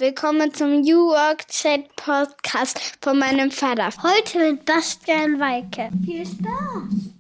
Willkommen zum New Work Chat Podcast von meinem Vater. Heute mit Bastian Weike. Viel Spaß!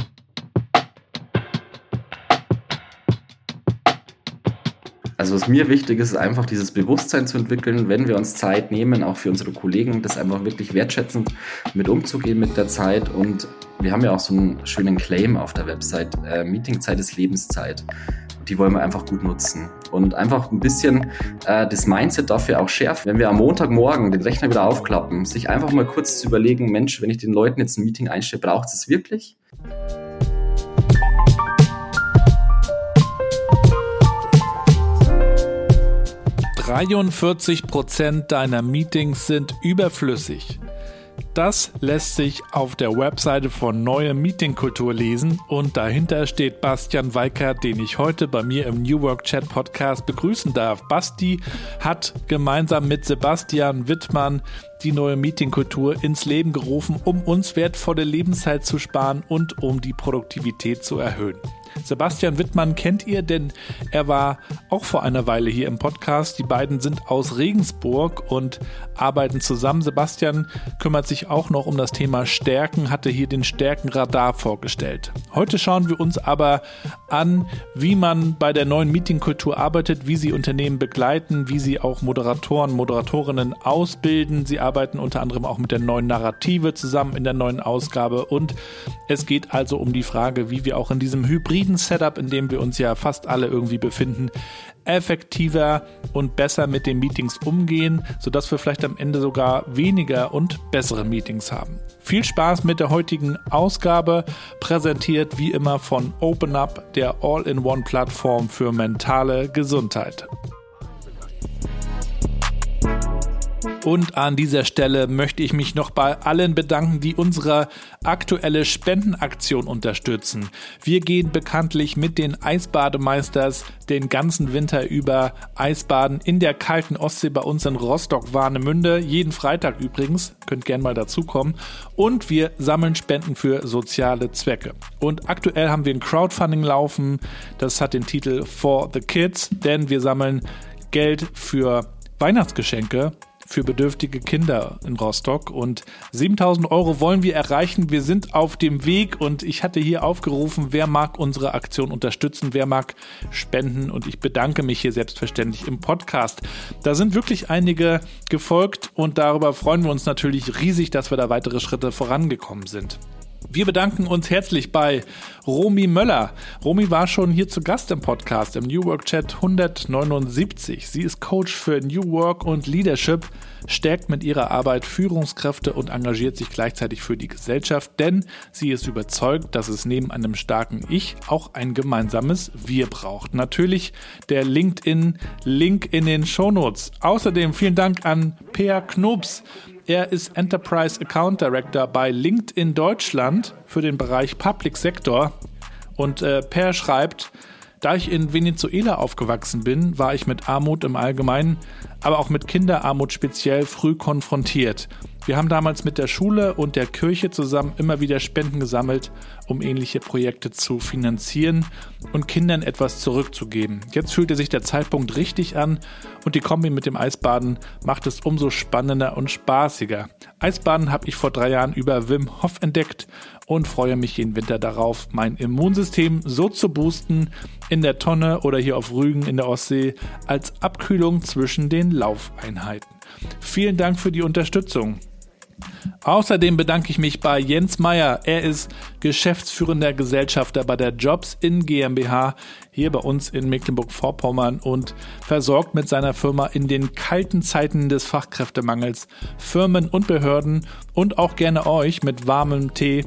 Also was mir wichtig ist, ist einfach dieses Bewusstsein zu entwickeln, wenn wir uns Zeit nehmen, auch für unsere Kollegen, das einfach wirklich wertschätzend mit umzugehen mit der Zeit. Und wir haben ja auch so einen schönen Claim auf der Website, Meetingzeit ist Lebenszeit. Die wollen wir einfach gut nutzen und einfach ein bisschen das Mindset dafür auch schärfen. Wenn wir am Montagmorgen den Rechner wieder aufklappen, sich einfach mal kurz zu überlegen, Mensch, wenn ich den Leuten jetzt ein Meeting einstelle, braucht es wirklich? 43% deiner Meetings sind überflüssig. Das lässt sich auf der Webseite von Neue Meetingkultur lesen und dahinter steht Bastian Weike, den ich heute bei mir im New Work Chat Podcast begrüßen darf. Basti hat gemeinsam mit Sebastian Wittmann die Neue Meetingkultur ins Leben gerufen, um uns wertvolle Lebenszeit zu sparen und um die Produktivität zu erhöhen. Sebastian Wittmann kennt ihr, denn er war auch vor einer Weile hier im Podcast. Die beiden sind aus Regensburg und arbeiten zusammen. Sebastian kümmert sich auch noch um das Thema Stärken, hatte hier den Stärkenradar vorgestellt. Heute schauen wir uns aber an, wie man bei der neuen Meetingkultur arbeitet, wie sie Unternehmen begleiten, wie sie auch Moderatoren, Moderatorinnen ausbilden. Sie arbeiten unter anderem auch mit der neuen Narrative zusammen in der neuen Ausgabe und es geht also um die Frage, wie wir auch in diesem hybriden Setup, in dem wir uns ja fast alle irgendwie befinden, effektiver und besser mit den Meetings umgehen, sodass wir vielleicht am Ende sogar weniger und bessere Meetings haben. Viel Spaß mit der heutigen Ausgabe, präsentiert wie immer von OpenUp, der All-in-One-Plattform für mentale Gesundheit. Und an dieser Stelle möchte ich mich noch bei allen bedanken, die unsere aktuelle Spendenaktion unterstützen. Wir gehen bekanntlich mit den Eisbademeisters den ganzen Winter über Eisbaden in der kalten Ostsee bei uns in Rostock-Warnemünde. Jeden Freitag übrigens, könnt gerne mal dazukommen. Und wir sammeln Spenden für soziale Zwecke. Und aktuell haben wir ein Crowdfunding laufen, das hat den Titel For the Kids, denn wir sammeln Geld für Weihnachtsgeschenke für bedürftige Kinder in Rostock und 7.000 € wollen wir erreichen. Wir sind auf dem Weg und ich hatte hier aufgerufen, wer mag unsere Aktion unterstützen, wer mag spenden und ich bedanke mich hier selbstverständlich im Podcast. Da sind wirklich einige gefolgt und darüber freuen wir uns natürlich riesig, dass wir da weitere Schritte vorangekommen sind. Wir bedanken uns herzlich bei Romy Möller. Romy war schon hier zu Gast im Podcast, im New Work Chat 179. Sie ist Coach für New Work und Leadership, stärkt mit ihrer Arbeit Führungskräfte und engagiert sich gleichzeitig für die Gesellschaft, denn sie ist überzeugt, dass es neben einem starken Ich auch ein gemeinsames Wir braucht. Natürlich der LinkedIn-Link in den Shownotes. Außerdem vielen Dank an Per Knobs. Er ist Enterprise Account Director bei LinkedIn Deutschland für den Bereich Public Sector. Und Per schreibt, da ich in Venezuela aufgewachsen bin, war ich mit Armut im Allgemeinen, aber auch mit Kinderarmut speziell früh konfrontiert. Wir haben damals mit der Schule und der Kirche zusammen immer wieder Spenden gesammelt, um ähnliche Projekte zu finanzieren und Kindern etwas zurückzugeben. Jetzt fühlte sich der Zeitpunkt richtig an und die Kombi mit dem Eisbaden macht es umso spannender und spaßiger. Eisbaden habe ich vor 3 Jahren über Wim Hof entdeckt und freue mich jeden Winter darauf, mein Immunsystem so zu boosten, in der Tonne oder hier auf Rügen in der Ostsee als Abkühlung zwischen den Laufeinheiten. Vielen Dank für die Unterstützung. Außerdem bedanke ich mich bei Jens Meyer. Er ist geschäftsführender Gesellschafter bei der Jobs-In GmbH hier bei uns in Mecklenburg-Vorpommern und versorgt mit seiner Firma in den kalten Zeiten des Fachkräftemangels Firmen und Behörden und auch gerne euch mit warmem Tee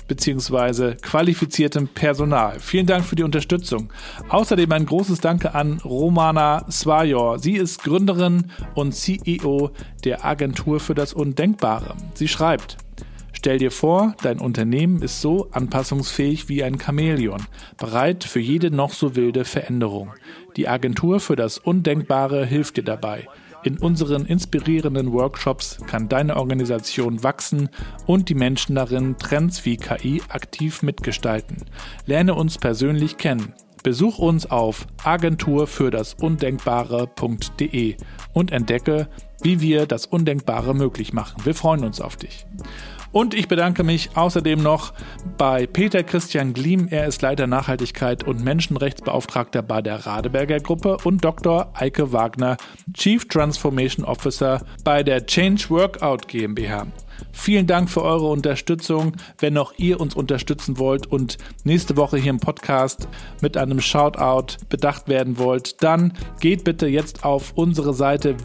bzw. qualifiziertem Personal. Vielen Dank für die Unterstützung. Außerdem ein großes Danke an Romana Svajor. Sie ist Gründerin und CEO der Agentur für das Undenkbare. Sie schreibt: Stell dir vor, dein Unternehmen ist so anpassungsfähig wie ein Chamäleon, bereit für jede noch so wilde Veränderung. Die Agentur für das Undenkbare hilft dir dabei. In unseren inspirierenden Workshops kann deine Organisation wachsen und die Menschen darin Trends wie KI aktiv mitgestalten. Lerne uns persönlich kennen. Besuch uns auf agenturfürdasundenkbare.de und entdecke, wie wir das Undenkbare möglich machen. Wir freuen uns auf dich. Und ich bedanke mich außerdem noch bei Peter Christian Gliem. Er ist Leiter Nachhaltigkeit und Menschenrechtsbeauftragter bei der Radeberger Gruppe, und Dr. Eike Wagner, Chief Transformation Officer bei der Change Workout GmbH. Vielen Dank für eure Unterstützung. Wenn auch ihr uns unterstützen wollt und nächste Woche hier im Podcast mit einem Shoutout bedacht werden wollt, dann geht bitte jetzt auf unsere Seite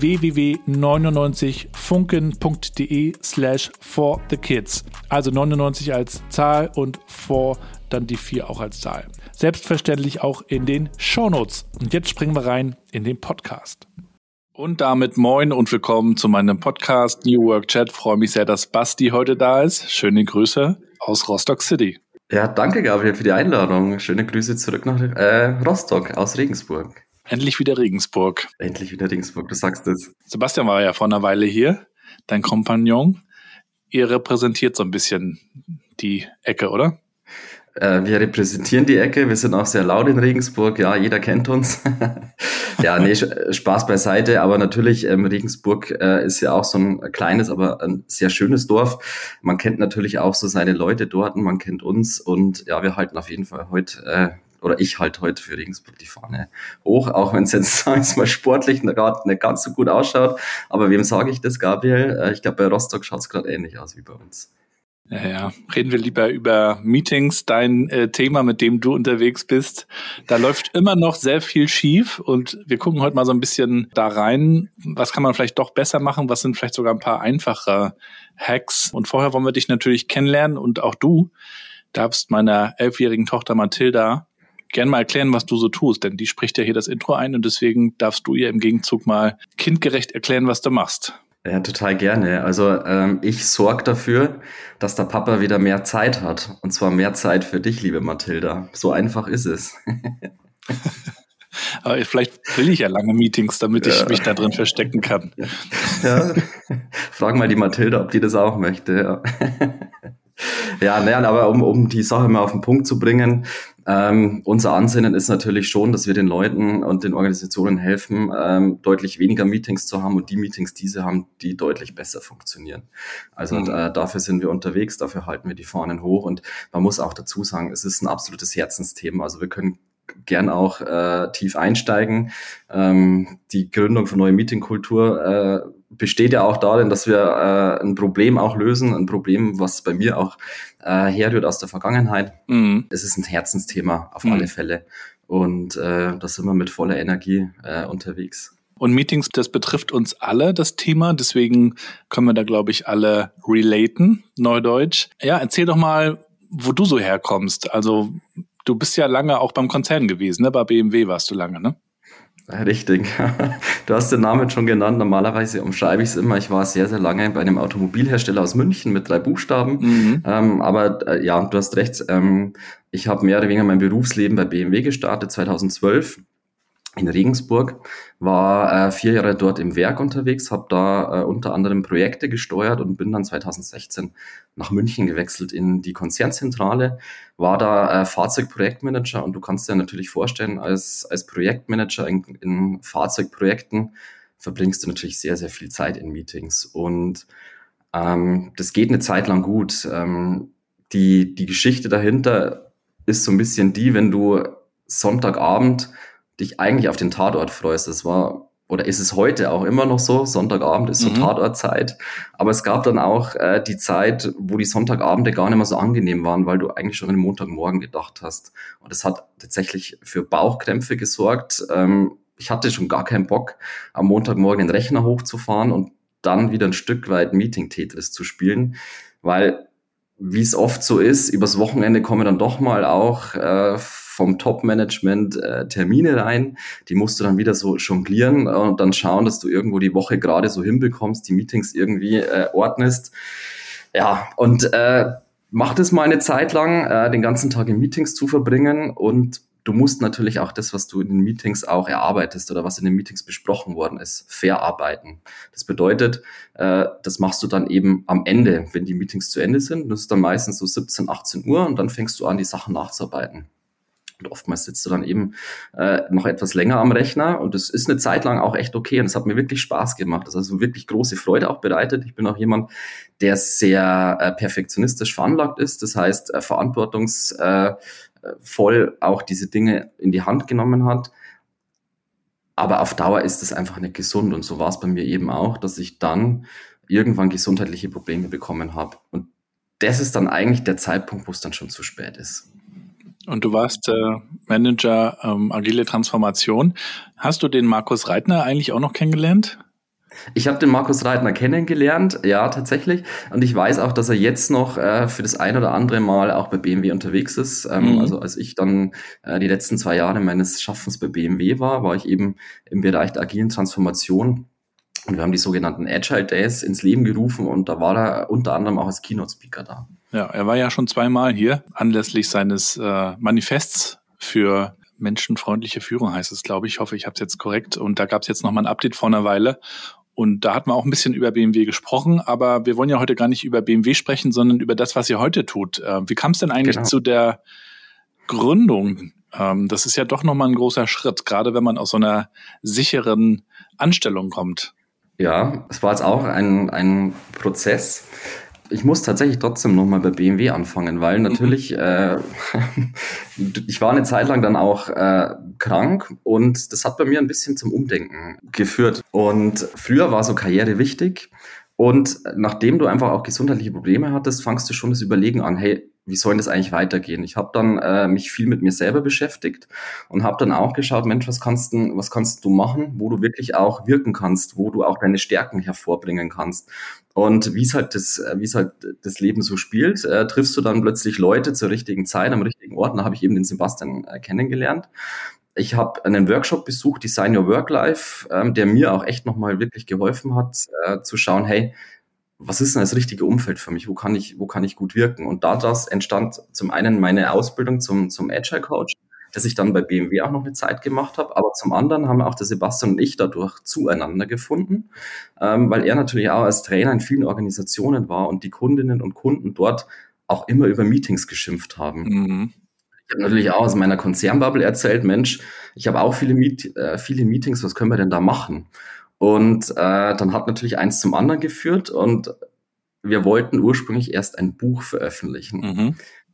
www.99funken.de/forthekids. Also 99 als Zahl und for dann die 4 auch als Zahl. Selbstverständlich auch in den Shownotes. Und jetzt springen wir rein in den Podcast. Und damit moin und willkommen zu meinem Podcast New Work Chat. Freue mich sehr, dass Basti heute da ist. Schöne Grüße aus Rostock City. Ja, danke Gabriel für die Einladung. Schöne Grüße zurück nach Rostock aus Regensburg. Endlich wieder Regensburg. Endlich wieder Regensburg, du sagst es. Sebastian war ja vor einer Weile hier, dein Kompagnon. Ihr repräsentiert so ein bisschen die Ecke, oder? Wir repräsentieren die Ecke, wir sind auch sehr laut in Regensburg, ja, jeder kennt uns. Ja, nee, Spaß beiseite, aber natürlich, Regensburg ist ja auch so ein kleines, aber ein sehr schönes Dorf. Man kennt natürlich auch so seine Leute dort und man kennt uns, und ja, wir halten auf jeden Fall heute, oder ich halte heute für Regensburg die Fahne hoch, auch wenn es jetzt, sagen wir mal, sportlich gerade nicht ganz so gut ausschaut. Aber wem sage ich das, Gabriel? Ich glaube, bei Rostock schaut es gerade ähnlich aus wie bei uns. Ja, reden wir lieber über Meetings, dein Thema, mit dem du unterwegs bist. Da läuft immer noch sehr viel schief, und wir gucken heute mal so ein bisschen da rein. Was kann man vielleicht doch besser machen? Was sind vielleicht sogar ein paar einfache Hacks? Und vorher wollen wir dich natürlich kennenlernen, und auch du darfst meiner 11-jährigen Tochter Mathilda gern mal erklären, was du so tust, denn die spricht ja hier das Intro ein, und deswegen darfst du ihr im Gegenzug mal kindgerecht erklären, was du machst. Ja, total gerne. Also ich sorge dafür, dass der Papa wieder mehr Zeit hat. Und zwar mehr Zeit für dich, liebe Mathilda. So einfach ist es. Aber vielleicht will ich ja lange Meetings, damit ich mich da drin verstecken kann. Ja. Frag mal die Mathilda, ob die das auch möchte. Ja. Ja, naja, aber um die Sache mal auf den Punkt zu bringen, unser Ansinnen ist natürlich schon, dass wir den Leuten und den Organisationen helfen, deutlich weniger Meetings zu haben, und die Meetings, die sie haben, die deutlich besser funktionieren. Also dafür sind wir unterwegs, dafür halten wir die Fahnen hoch, und man muss auch dazu sagen, es ist ein absolutes Herzensthema. Also wir können gern auch tief einsteigen. Die Gründung von Neue Meetingkultur besteht ja auch darin, dass wir ein Problem auch lösen, ein Problem, was bei mir auch herrührt aus der Vergangenheit. Es ist ein Herzensthema auf alle Fälle, und da sind wir mit voller Energie unterwegs. Und Meetings, das betrifft uns alle, das Thema, deswegen können wir da, glaube ich, alle relaten, Neudeutsch. Ja, erzähl doch mal, wo du so herkommst. Also du bist ja lange auch beim Konzern gewesen, ne? Bei BMW warst du lange, ne? Richtig. Du hast den Namen schon genannt. Normalerweise umschreibe ich es immer. Ich war sehr, sehr lange bei einem Automobilhersteller aus München mit 3 Buchstaben. Aber ja, du hast recht. Ich habe mehr oder weniger mein Berufsleben bei BMW gestartet, 2012. In Regensburg, war 4 Jahre dort im Werk unterwegs, habe da unter anderem Projekte gesteuert und bin dann 2016 nach München gewechselt in die Konzernzentrale, war da Fahrzeugprojektmanager, und du kannst dir natürlich vorstellen, als Projektmanager in Fahrzeugprojekten verbringst du natürlich sehr, sehr viel Zeit in Meetings, und das geht eine Zeit lang gut. Die Geschichte dahinter ist so ein bisschen die, wenn du Sonntagabend dich eigentlich auf den Tatort freust. Das war, oder ist es heute auch immer noch so, Sonntagabend ist so Tatortzeit, aber es gab dann auch die Zeit, wo die Sonntagabende gar nicht mehr so angenehm waren, weil du eigentlich schon an den Montagmorgen gedacht hast, und es hat tatsächlich für Bauchkrämpfe gesorgt. Ich hatte schon gar keinen Bock, am Montagmorgen den Rechner hochzufahren und dann wieder ein Stück weit Meeting-Tetris zu spielen, weil, wie es oft so ist, übers Wochenende kommen dann doch mal auch vom Top-Management Termine rein, die musst du dann wieder so jonglieren und dann schauen, dass du irgendwo die Woche gerade so hinbekommst, die Meetings irgendwie ordnest. Ja, und mach das mal eine Zeit lang, den ganzen Tag in Meetings zu verbringen, und du musst natürlich auch das, was du in den Meetings auch erarbeitest oder was in den Meetings besprochen worden ist, verarbeiten. Das bedeutet, das machst du dann eben am Ende, wenn die Meetings zu Ende sind. Das ist dann meistens so 17, 18 Uhr, und dann fängst du an, die Sachen nachzuarbeiten. Und oftmals sitzt du dann eben noch etwas länger am Rechner und das ist eine Zeit lang auch echt okay und es hat mir wirklich Spaß gemacht. Das hat also wirklich große Freude auch bereitet. Ich bin auch jemand, der sehr perfektionistisch veranlagt ist, das heißt verantwortungsvoll auch diese Dinge in die Hand genommen hat. Aber auf Dauer ist das einfach nicht gesund und so war es bei mir eben auch, dass ich dann irgendwann gesundheitliche Probleme bekommen habe. Und das ist dann eigentlich der Zeitpunkt, wo es dann schon zu spät ist. Und du warst Manager Agile Transformation. Hast du den Markus Reitner eigentlich auch noch kennengelernt? Ich habe den Markus Reitner kennengelernt, ja, tatsächlich. Und ich weiß auch, dass er jetzt noch für das ein oder andere Mal auch bei BMW unterwegs ist. Also als ich dann die letzten 2 Jahre meines Schaffens bei BMW war ich eben im Bereich der agilen Transformation. Und wir haben die sogenannten Agile Days ins Leben gerufen und da war er unter anderem auch als Keynote-Speaker da. Ja, er war ja schon 2-mal hier, anlässlich seines Manifests für menschenfreundliche Führung heißt es, glaube ich. Ich hoffe, ich habe es jetzt korrekt. Und da gab es jetzt nochmal ein Update vor einer Weile. Und da hatten wir auch ein bisschen über BMW gesprochen, aber wir wollen ja heute gar nicht über BMW sprechen, sondern über das, was ihr heute tut. Wie kam es denn eigentlich zu der Gründung? Das ist ja doch nochmal ein großer Schritt, gerade wenn man aus so einer sicheren Anstellung kommt. Ja, es war jetzt auch ein Prozess. Ich muss tatsächlich trotzdem nochmal bei BMW anfangen, weil natürlich, ich war eine Zeit lang dann auch krank und das hat bei mir ein bisschen zum Umdenken geführt. Und früher war so Karriere wichtig und nachdem du einfach auch gesundheitliche Probleme hattest, fangst du schon das Überlegen an, hey, wie soll das eigentlich weitergehen? Ich habe dann mich viel mit mir selber beschäftigt und habe dann auch geschaut, Mensch, was kannst du machen, wo du wirklich auch wirken kannst, wo du auch deine Stärken hervorbringen kannst. Und wie es halt das Leben so spielt, triffst du dann plötzlich Leute zur richtigen Zeit, am richtigen Ort. Und da habe ich eben den Sebastian kennengelernt. Ich habe einen Workshop besucht, Design Your Work Life, der mir auch echt nochmal wirklich geholfen hat, zu schauen, hey, was ist denn das richtige Umfeld für mich? Wo kann ich gut wirken? Und daraus entstand zum einen meine Ausbildung zum Agile Coach, das ich dann bei BMW auch noch eine Zeit gemacht habe. Aber zum anderen haben auch der Sebastian und ich dadurch zueinander gefunden, weil er natürlich auch als Trainer in vielen Organisationen war und die Kundinnen und Kunden dort auch immer über Meetings geschimpft haben. Mhm. Ich habe natürlich auch aus meiner Konzernbubble erzählt, Mensch, ich habe auch viele Meetings, was können wir denn da machen? Und dann hat natürlich eins zum anderen geführt und wir wollten ursprünglich erst ein Buch veröffentlichen. Mhm.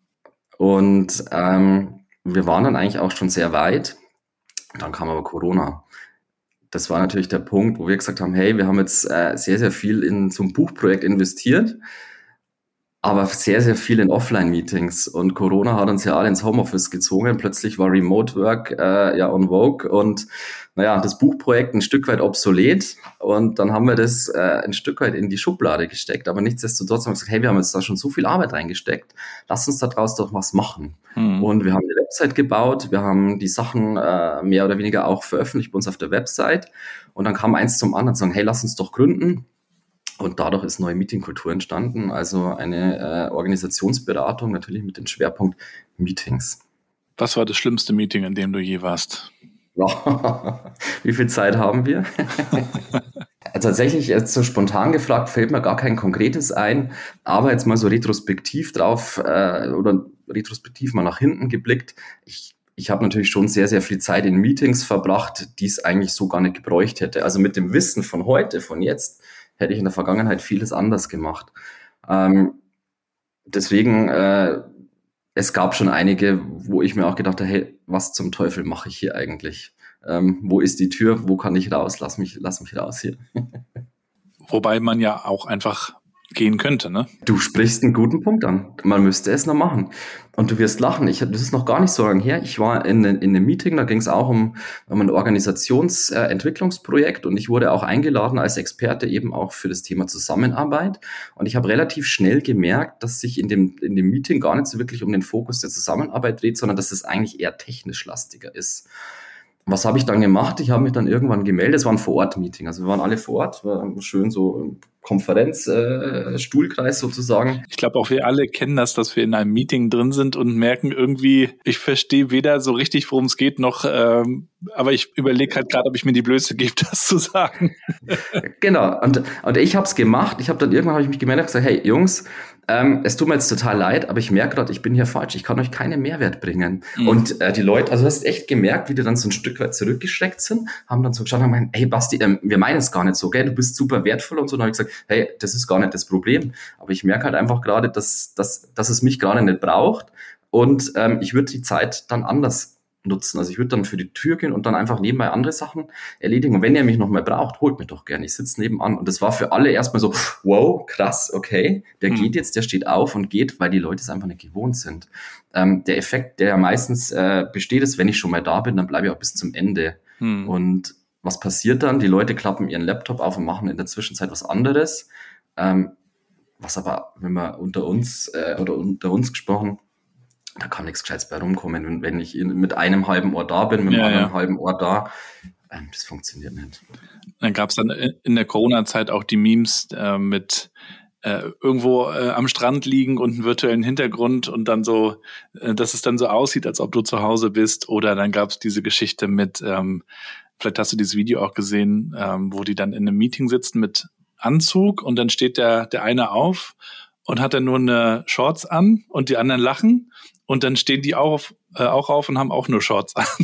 Und wir waren dann eigentlich auch schon sehr weit. Dann kam aber Corona. Das war natürlich der Punkt, wo wir gesagt haben, hey, wir haben jetzt sehr, sehr viel in so ein Buchprojekt investiert, aber sehr, sehr viel in Offline-Meetings. Und Corona hat uns ja alle ins Homeoffice gezogen. Plötzlich war Remote Work on vogue und das Buchprojekt ein Stück weit obsolet. Und dann haben wir das ein Stück weit in die Schublade gesteckt. Aber nichtsdestotrotz haben wir gesagt, hey, wir haben jetzt da schon so viel Arbeit reingesteckt. Lass uns da draus doch was machen. Und wir haben eine Website gebaut. Wir haben die Sachen mehr oder weniger auch veröffentlicht bei uns auf der Website. Und dann kam eins zum anderen, sagen, hey, lass uns doch gründen. Und dadurch ist neue Meetingkultur entstanden, also eine Organisationsberatung, natürlich mit dem Schwerpunkt Meetings. Was war das schlimmste Meeting, in dem du je warst? Wie viel Zeit haben wir? Tatsächlich, jetzt so spontan gefragt, fällt mir gar kein konkretes ein, aber jetzt mal so retrospektiv drauf oder retrospektiv mal nach hinten geblickt. Ich habe natürlich schon sehr, sehr viel Zeit in Meetings verbracht, die es eigentlich so gar nicht gebräucht hätte. Also mit dem Wissen von heute, von jetzt, hätte ich in der Vergangenheit vieles anders gemacht. Deswegen, es gab schon einige, wo ich mir auch gedacht habe, hey, was zum Teufel mache ich hier eigentlich? Wo ist die Tür? Wo kann ich raus? Lass mich raus hier. Wobei man ja auch einfach gehen könnte, ne? Du sprichst einen guten Punkt an. Man müsste es noch machen. Und du wirst lachen. Das ist noch gar nicht so lange her. Ich war in einem Meeting, da ging es auch um ein Organisationsentwicklungsprojekt und ich wurde auch eingeladen als Experte eben auch für das Thema Zusammenarbeit. Und ich habe relativ schnell gemerkt, dass sich in dem Meeting gar nicht so wirklich um den Fokus der Zusammenarbeit dreht, sondern dass es eigentlich eher technisch lastiger ist. Was habe ich dann gemacht? Ich habe mich dann irgendwann gemeldet. Es war ein Vor-Ort-Meeting. Also wir waren alle vor Ort, war schön so Konferenz, Stuhlkreis sozusagen. Ich glaube auch wir alle kennen das, dass wir in einem Meeting drin sind und merken irgendwie, ich verstehe weder so richtig, worum es geht, noch, aber ich überlege halt gerade, ob ich mir die Blöße gebe, das zu sagen. Genau. Und ich habe es gemacht. Irgendwann habe ich mich gemeldet und gesagt, hey Jungs, Es tut mir jetzt total leid, aber ich merke gerade, ich bin hier falsch. Ich kann euch keinen Mehrwert bringen. Und die Leute, also du hast echt gemerkt, wie die dann so ein Stück weit zurückgeschreckt sind, haben dann so geschaut und meinen, hey Basti, wir meinen es gar nicht so, gell? Du bist super wertvoll und so. Und dann habe ich gesagt, hey, das ist gar nicht das Problem. Aber ich merke halt einfach gerade, dass es mich gerade nicht braucht. Und ich würde die Zeit dann anders nutzen. Also ich würde dann für die Tür gehen und dann einfach nebenbei andere Sachen erledigen. Und wenn ihr mich noch mal braucht, holt mich doch gerne. Ich sitze nebenan. Und das war für alle erstmal so, wow, krass, okay. Der geht jetzt, der steht auf und geht, weil die Leute es einfach nicht gewohnt sind. Der Effekt, der ja meistens besteht, ist, wenn ich schon mal da bin, dann bleibe ich auch bis zum Ende. Und was passiert dann? Die Leute klappen ihren Laptop auf und machen in der Zwischenzeit was anderes. Was aber, wenn man unter uns gesprochen, da kann nichts Gescheites bei rumkommen. Wenn ich mit einem halben Ohr da bin, mit dem anderen halben Ohr da, das funktioniert nicht. Dann gab es dann in der Corona-Zeit auch die Memes mit irgendwo am Strand liegen und einen virtuellen Hintergrund und dann so, dass es dann so aussieht, als ob du zu Hause bist. Oder dann gab es diese Geschichte mit, vielleicht hast du dieses Video auch gesehen, wo die dann in einem Meeting sitzen mit Anzug und dann steht der eine auf und hat dann nur eine Shorts an und die anderen lachen. Und dann stehen die auch auf und haben auch nur Shorts an.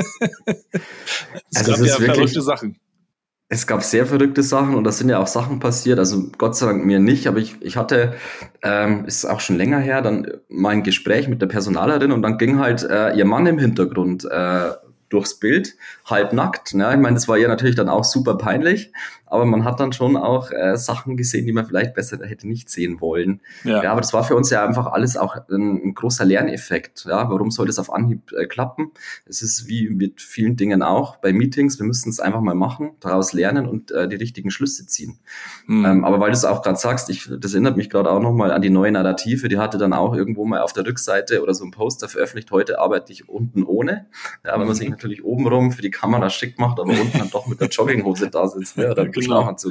Es gab ja verrückte Sachen. Es gab sehr verrückte Sachen und da sind ja auch Sachen passiert. Also Gott sei Dank mir nicht, aber ich hatte, ist auch schon länger her, dann mal ein Gespräch mit der Personalerin und dann ging halt ihr Mann im Hintergrund durchs Bild, halbnackt. Ne? Ich meine, das war ihr natürlich dann auch super peinlich, aber man hat dann schon auch Sachen gesehen, die man vielleicht besser hätte nicht sehen wollen. Ja, aber das war für uns ja einfach alles auch ein großer Lerneffekt. Ja? Warum soll das auf Anhieb klappen? Es ist wie mit vielen Dingen auch bei Meetings, wir müssen es einfach mal machen, daraus lernen und die richtigen Schlüsse ziehen. Aber weil du es auch gerade sagst, das erinnert mich gerade auch nochmal an die neue Narrative, die hatte dann auch irgendwo mal auf der Rückseite oder so ein Poster veröffentlicht, heute arbeite ich unten ohne. Ja, wenn man sich natürlich obenrum für die Kamera schick macht, aber unten dann doch mit der Jogginghose da sitzt, ne, oder mit dem Schlafanzug.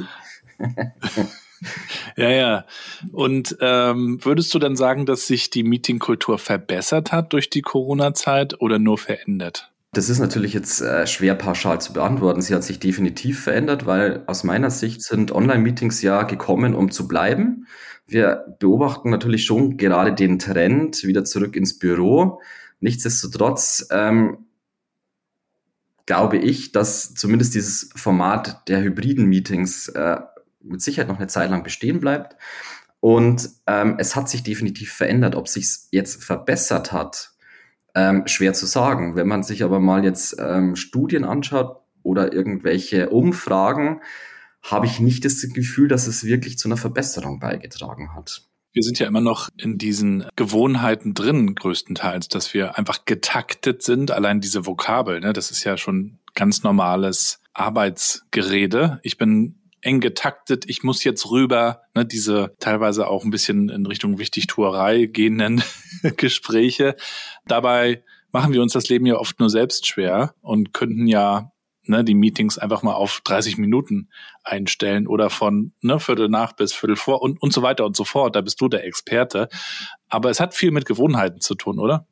Ja. Und würdest du dann sagen, dass sich die Meetingkultur verbessert hat durch die Corona-Zeit oder nur verändert? Das ist natürlich jetzt schwer pauschal zu beantworten. Sie hat sich definitiv verändert, weil aus meiner Sicht sind Online-Meetings ja gekommen, um zu bleiben. Wir beobachten natürlich schon gerade den Trend wieder zurück ins Büro. Nichtsdestotrotz glaube ich, dass zumindest dieses Format der hybriden Meetings mit Sicherheit noch eine Zeit lang bestehen bleibt. Und es hat sich definitiv verändert. Ob sich es jetzt verbessert hat, schwer zu sagen. Wenn man sich aber mal jetzt Studien anschaut oder irgendwelche Umfragen, habe ich nicht das Gefühl, dass es wirklich zu einer Verbesserung beigetragen hat. Wir sind ja immer noch in diesen Gewohnheiten drin, größtenteils, dass wir einfach getaktet sind. Allein diese Vokabel, ne, das ist ja schon ganz normales Arbeitsgerede. Ich bin eng getaktet, ich muss jetzt rüber, ne, diese teilweise auch ein bisschen in Richtung Wichtigtuerei gehenden Gespräche. Dabei machen wir uns das Leben ja oft nur selbst schwer und könnten ja die Meetings einfach mal auf 30 Minuten einstellen oder von Viertel nach bis Viertel vor und so weiter und so fort. Da bist du der Experte. Aber es hat viel mit Gewohnheiten zu tun, oder?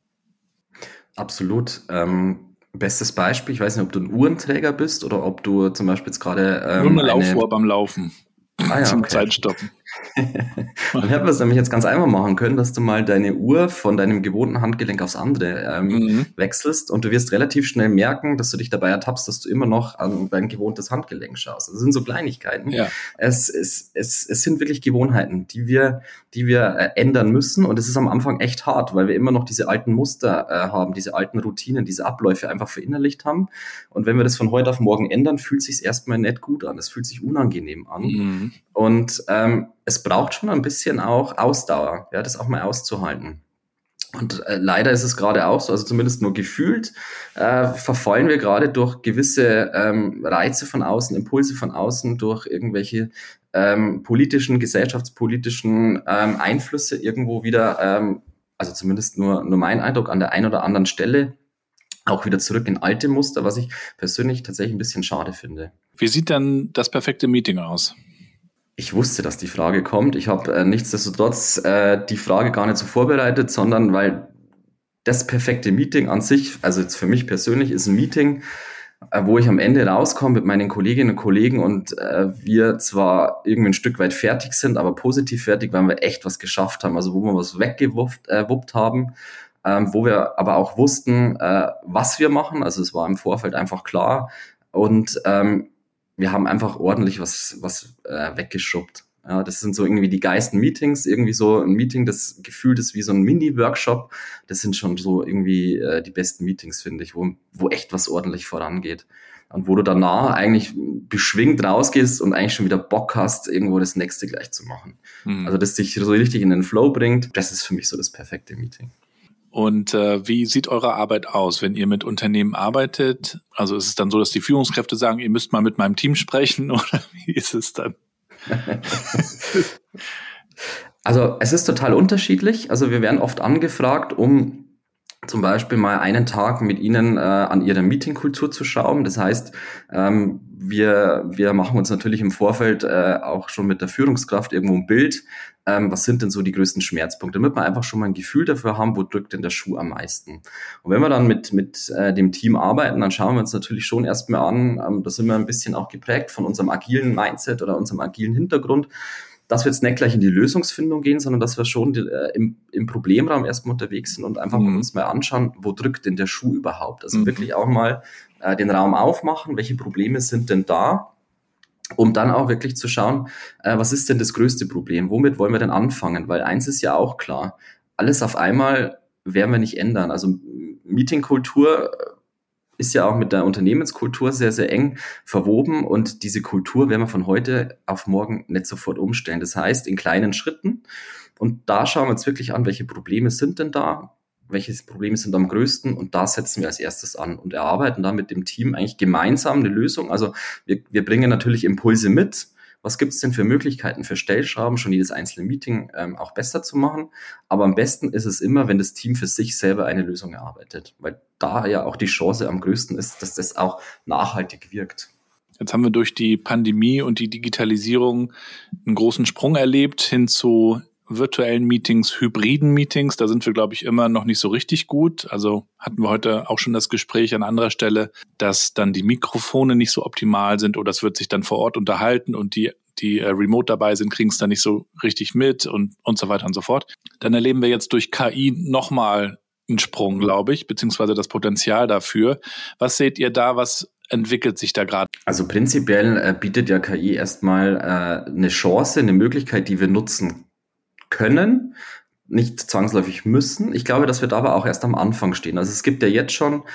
Absolut. Bestes Beispiel, ich weiß nicht, ob du ein Uhrenträger bist oder ob du zum Beispiel jetzt gerade nur eine Laufuhr beim Laufen. Zum okay. Zeitstoppen. Dann hätten wir es nämlich jetzt ganz einfach machen können, dass du mal deine Uhr von deinem gewohnten Handgelenk aufs andere wechselst und du wirst relativ schnell merken, dass du dich dabei ertappst, dass du immer noch an dein gewohntes Handgelenk schaust. Das sind so Kleinigkeiten. Ja. Es sind wirklich Gewohnheiten, die wir ändern müssen und es ist am Anfang echt hart, weil wir immer noch diese alten Muster haben, diese alten Routinen, diese Abläufe einfach verinnerlicht haben und wenn wir das von heute auf morgen ändern, fühlt es sich erstmal nicht gut an, es fühlt sich unangenehm an und es braucht schon ein bisschen auch Ausdauer, ja, das auch mal auszuhalten. Und leider ist es gerade auch so, also zumindest nur gefühlt, verfallen wir gerade durch gewisse Reize von außen, Impulse von außen, durch irgendwelche politischen, gesellschaftspolitischen Einflüsse irgendwo wieder, also zumindest nur mein Eindruck, an der einen oder anderen Stelle auch wieder zurück in alte Muster, was ich persönlich tatsächlich ein bisschen schade finde. Wie sieht dann das perfekte Meeting aus? Ich wusste, dass die Frage kommt. Ich habe nichtsdestotrotz die Frage gar nicht so vorbereitet, sondern weil das perfekte Meeting an sich, also jetzt für mich persönlich, ist ein Meeting, wo ich am Ende rauskomme mit meinen Kolleginnen und Kollegen und wir zwar irgendwie ein Stück weit fertig sind, aber positiv fertig, weil wir echt was geschafft haben, also wo wir was weggewuppt haben, wo wir aber auch wussten, was wir machen, also es war im Vorfeld einfach klar und wir haben einfach ordentlich was weggeschubbt. Ja, das sind so irgendwie die geilsten Meetings, irgendwie so ein Meeting, das gefühlt ist wie so ein Mini-Workshop. Das sind schon so irgendwie die besten Meetings, finde ich, wo echt was ordentlich vorangeht. Und wo du danach eigentlich beschwingt rausgehst und eigentlich schon wieder Bock hast, irgendwo das nächste gleich zu machen. Also das dich so richtig in den Flow bringt, das ist für mich so das perfekte Meeting. Und wie sieht eure Arbeit aus, wenn ihr mit Unternehmen arbeitet? Also ist es dann so, dass die Führungskräfte sagen, ihr müsst mal mit meinem Team sprechen oder wie ist es dann? Also es ist total unterschiedlich. Also wir werden oft angefragt, um zum Beispiel mal einen Tag mit Ihnen an Ihrer Meetingkultur zu schrauben. Das heißt, wir machen uns natürlich im Vorfeld auch schon mit der Führungskraft irgendwo ein Bild. Was sind denn so die größten Schmerzpunkte? Damit wir einfach schon mal ein Gefühl dafür haben, wo drückt denn der Schuh am meisten. Und wenn wir dann mit dem Team arbeiten, dann schauen wir uns natürlich schon erstmal an, da sind wir ein bisschen auch geprägt von unserem agilen Mindset oder unserem agilen Hintergrund, dass wir jetzt nicht gleich in die Lösungsfindung gehen, sondern dass wir schon im Problemraum erstmal unterwegs sind und einfach uns mal anschauen, wo drückt denn der Schuh überhaupt? Also wirklich auch mal den Raum aufmachen, welche Probleme sind denn da, um dann auch wirklich zu schauen, was ist denn das größte Problem? Womit wollen wir denn anfangen? Weil eins ist ja auch klar, alles auf einmal werden wir nicht ändern. Also Meetingkultur ist ja auch mit der Unternehmenskultur sehr, sehr eng verwoben und diese Kultur werden wir von heute auf morgen nicht sofort umstellen. Das heißt, in kleinen Schritten und da schauen wir uns wirklich an, welche Probleme sind denn da, welche Probleme sind am größten und da setzen wir als erstes an und erarbeiten dann mit dem Team eigentlich gemeinsam eine Lösung. Also wir bringen natürlich Impulse mit. Was gibt es denn für Möglichkeiten für Stellschrauben, schon jedes einzelne Meeting auch besser zu machen? Aber am besten ist es immer, wenn das Team für sich selber eine Lösung erarbeitet, weil da ja auch die Chance am größten ist, dass das auch nachhaltig wirkt. Jetzt haben wir durch die Pandemie und die Digitalisierung einen großen Sprung erlebt hin zu virtuellen Meetings, hybriden Meetings. Da sind wir, glaube ich, immer noch nicht so richtig gut. Also hatten wir heute auch schon das Gespräch an anderer Stelle, dass dann die Mikrofone nicht so optimal sind oder es wird sich dann vor Ort unterhalten und die remote dabei sind, kriegen es dann nicht so richtig mit und so weiter und so fort. Dann erleben wir jetzt durch KI nochmal einen Sprung, glaube ich, beziehungsweise das Potenzial dafür. Was seht ihr da? Was entwickelt sich da gerade? Also prinzipiell bietet ja KI erstmal eine Chance, eine Möglichkeit, die wir nutzen können, nicht zwangsläufig müssen. Ich glaube, dass wir da aber auch erst am Anfang stehen. Also es gibt ja jetzt schon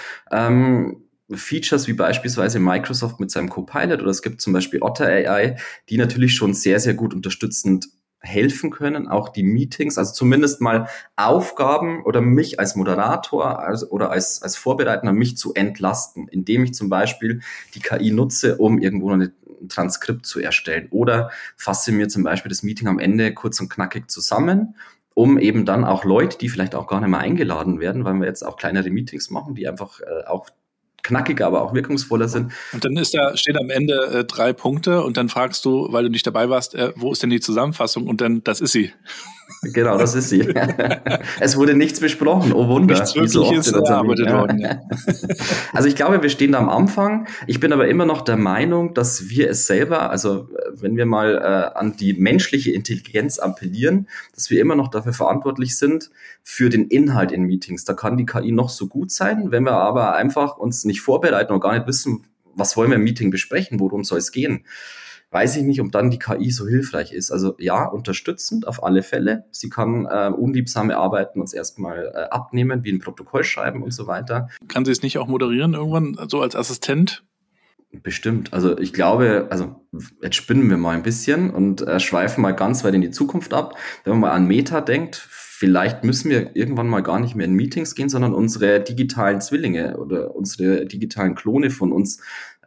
Features wie beispielsweise Microsoft mit seinem Copilot oder es gibt zum Beispiel Otter AI, die natürlich schon sehr, sehr gut unterstützend helfen können, auch die Meetings, also zumindest mal Aufgaben oder mich als Moderator oder als Vorbereitender mich zu entlasten, indem ich zum Beispiel die KI nutze, um irgendwo ein Transkript zu erstellen oder fasse mir zum Beispiel das Meeting am Ende kurz und knackig zusammen, um eben dann auch Leute, die vielleicht auch gar nicht mehr eingeladen werden, weil wir jetzt auch kleinere Meetings machen, die einfach auch knackiger, aber auch wirkungsvoller sind. Und dann steht am Ende 3 Punkte und dann fragst du, weil du nicht dabei warst, wo ist denn die Zusammenfassung? Und dann, das ist sie. Genau, das ist sie. Es wurde nichts besprochen, oh Wunder. Nichts Wirkliches erarbeitet worden. Ja. Also ich glaube, wir stehen da am Anfang. Ich bin aber immer noch der Meinung, dass wir es selber, also wenn wir mal an die menschliche Intelligenz appellieren, dass wir immer noch dafür verantwortlich sind für den Inhalt in Meetings. Da kann die KI noch so gut sein, wenn wir aber einfach uns nicht vorbereiten und gar nicht wissen, was wollen wir im Meeting besprechen, worum soll es gehen. Weiß ich nicht, ob dann die KI so hilfreich ist. Also ja, unterstützend auf alle Fälle. Sie kann unliebsame Arbeiten uns erstmal abnehmen, wie ein Protokoll schreiben und so weiter. Kann sie es nicht auch moderieren irgendwann, so als Assistent? Bestimmt. Also ich glaube, also jetzt spinnen wir mal ein bisschen und schweifen mal ganz weit in die Zukunft ab. Wenn man mal an Meta denkt, vielleicht müssen wir irgendwann mal gar nicht mehr in Meetings gehen, sondern unsere digitalen Zwillinge oder unsere digitalen Klone von uns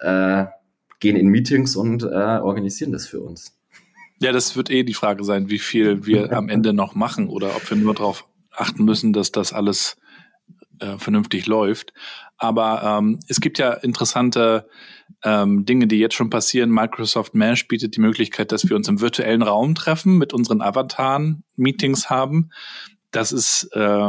gehen in Meetings und organisieren das für uns. Ja, das wird die Frage sein, wie viel wir am Ende noch machen oder ob wir nur darauf achten müssen, dass das alles vernünftig läuft. Aber es gibt ja interessante Dinge, die jetzt schon passieren. Microsoft Mesh bietet die Möglichkeit, dass wir uns im virtuellen Raum treffen, mit unseren Avataren Meetings haben. Das ist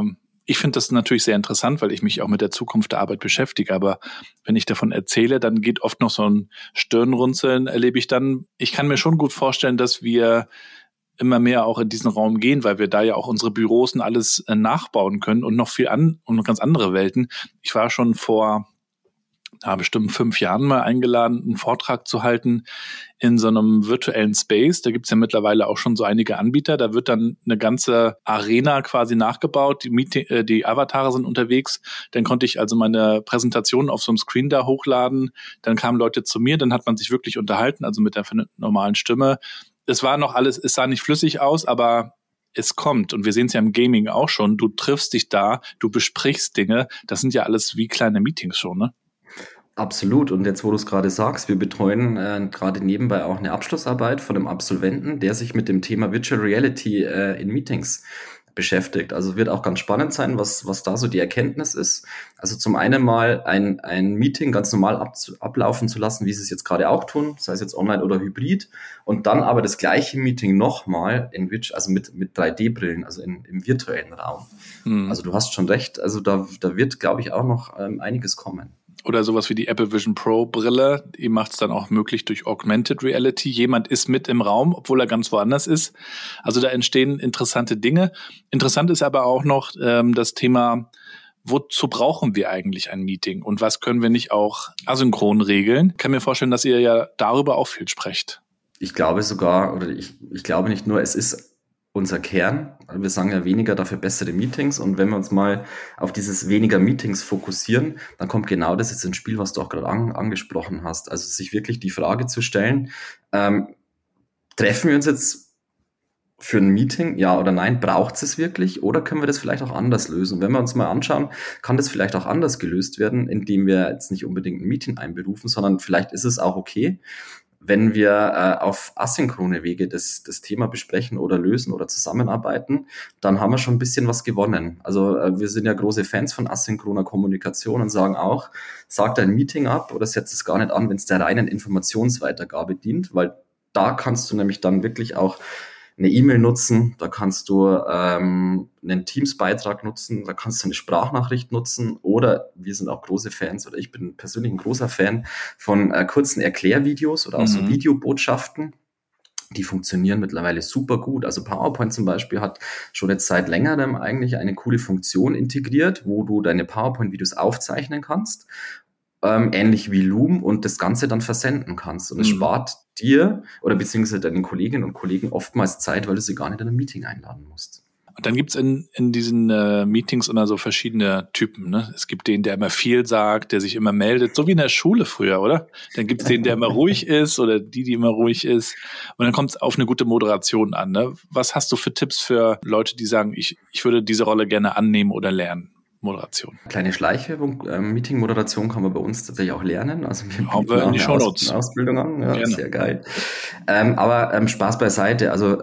Ich finde das natürlich sehr interessant, weil ich mich auch mit der Zukunft der Arbeit beschäftige. Aber wenn ich davon erzähle, dann geht oft noch so ein Stirnrunzeln, erlebe ich dann. Ich kann mir schon gut vorstellen, dass wir immer mehr auch in diesen Raum gehen, weil wir da ja auch unsere Büros und alles nachbauen können und noch und ganz andere Welten. Ich war schon vor bestimmt 5 Jahren mal eingeladen, einen Vortrag zu halten in so einem virtuellen Space. Da gibt's ja mittlerweile auch schon so einige Anbieter. Da wird dann eine ganze Arena quasi nachgebaut. Die Avatare sind unterwegs. Dann konnte ich also meine Präsentation auf so einem Screen da hochladen. Dann kamen Leute zu mir. Dann hat man sich wirklich unterhalten, also mit der normalen Stimme. Es sah nicht flüssig aus, aber es kommt. Und wir sehen es ja im Gaming auch schon. Du triffst dich da, du besprichst Dinge. Das sind ja alles wie kleine Meetings schon, ne? Absolut. Und jetzt, wo du es gerade sagst, wir betreuen gerade nebenbei auch eine Abschlussarbeit von einem Absolventen, der sich mit dem Thema Virtual Reality in Meetings beschäftigt. Also wird auch ganz spannend sein, was da so die Erkenntnis ist. Also zum einen mal ein Meeting ganz normal ablaufen zu lassen, wie sie es jetzt gerade auch tun, sei es jetzt online oder hybrid, und dann aber das gleiche Meeting nochmal also mit 3D-Brillen, also im virtuellen Raum. Also du hast schon recht, also da wird, glaube ich, auch noch einiges kommen. Oder sowas wie die Apple Vision Pro Brille, die macht es dann auch möglich durch Augmented Reality. Jemand ist mit im Raum, obwohl er ganz woanders ist. Also da entstehen interessante Dinge. Interessant ist aber auch noch das Thema, wozu brauchen wir eigentlich ein Meeting und was können wir nicht auch asynchron regeln? Ich kann mir vorstellen, dass ihr ja darüber auch viel sprecht. Ich glaube sogar, oder ich glaube nicht nur, es ist unser Kern. Wir sagen ja weniger, dafür bessere Meetings. Und wenn wir uns mal auf dieses weniger Meetings fokussieren, dann kommt genau das jetzt ins Spiel, was du auch gerade angesprochen hast. Also sich wirklich die Frage zu stellen, treffen wir uns jetzt für ein Meeting, ja oder nein? Braucht es wirklich? Oder können wir das vielleicht auch anders lösen? Und wenn wir uns mal anschauen, kann das vielleicht auch anders gelöst werden, indem wir jetzt nicht unbedingt ein Meeting einberufen, sondern vielleicht ist es auch okay, wenn wir auf asynchrone Wege das Thema besprechen oder lösen oder zusammenarbeiten, dann haben wir schon ein bisschen was gewonnen. Also wir sind ja große Fans von asynchroner Kommunikation und sagen auch, sag dein Meeting ab oder setz es gar nicht an, wenn es der reinen Informationsweitergabe dient, weil da kannst du nämlich dann wirklich auch eine E-Mail nutzen, da kannst du einen Teams-Beitrag nutzen, da kannst du eine Sprachnachricht nutzen oder wir sind auch große Fans oder ich bin persönlich ein großer Fan von kurzen Erklärvideos oder auch so Videobotschaften. Die funktionieren mittlerweile super gut. Also PowerPoint zum Beispiel hat schon jetzt seit längerem eigentlich eine coole Funktion integriert, wo du deine PowerPoint-Videos aufzeichnen kannst, ähnlich wie Loom, und das Ganze dann versenden kannst. Und es spart dir oder beziehungsweise deinen Kolleginnen und Kollegen oftmals Zeit, weil du sie gar nicht in ein Meeting einladen musst. Und dann gibt's in diesen Meetings immer so verschiedene Typen, ne? Es gibt den, der immer viel sagt, der sich immer meldet, so wie in der Schule früher, oder? Dann gibt's den, der immer ruhig ist oder die immer ruhig ist. Und dann kommt's auf eine gute Moderation an, ne? Was hast du für Tipps für Leute, die sagen, ich würde diese Rolle gerne annehmen oder lernen? Moderation. Kleine Schleichwerbung, Meeting-Moderation kann man bei uns tatsächlich auch lernen. Also wir haben wir in die Shownotes. Ausbildung an, ja, sehr geil. Aber Spaß beiseite, also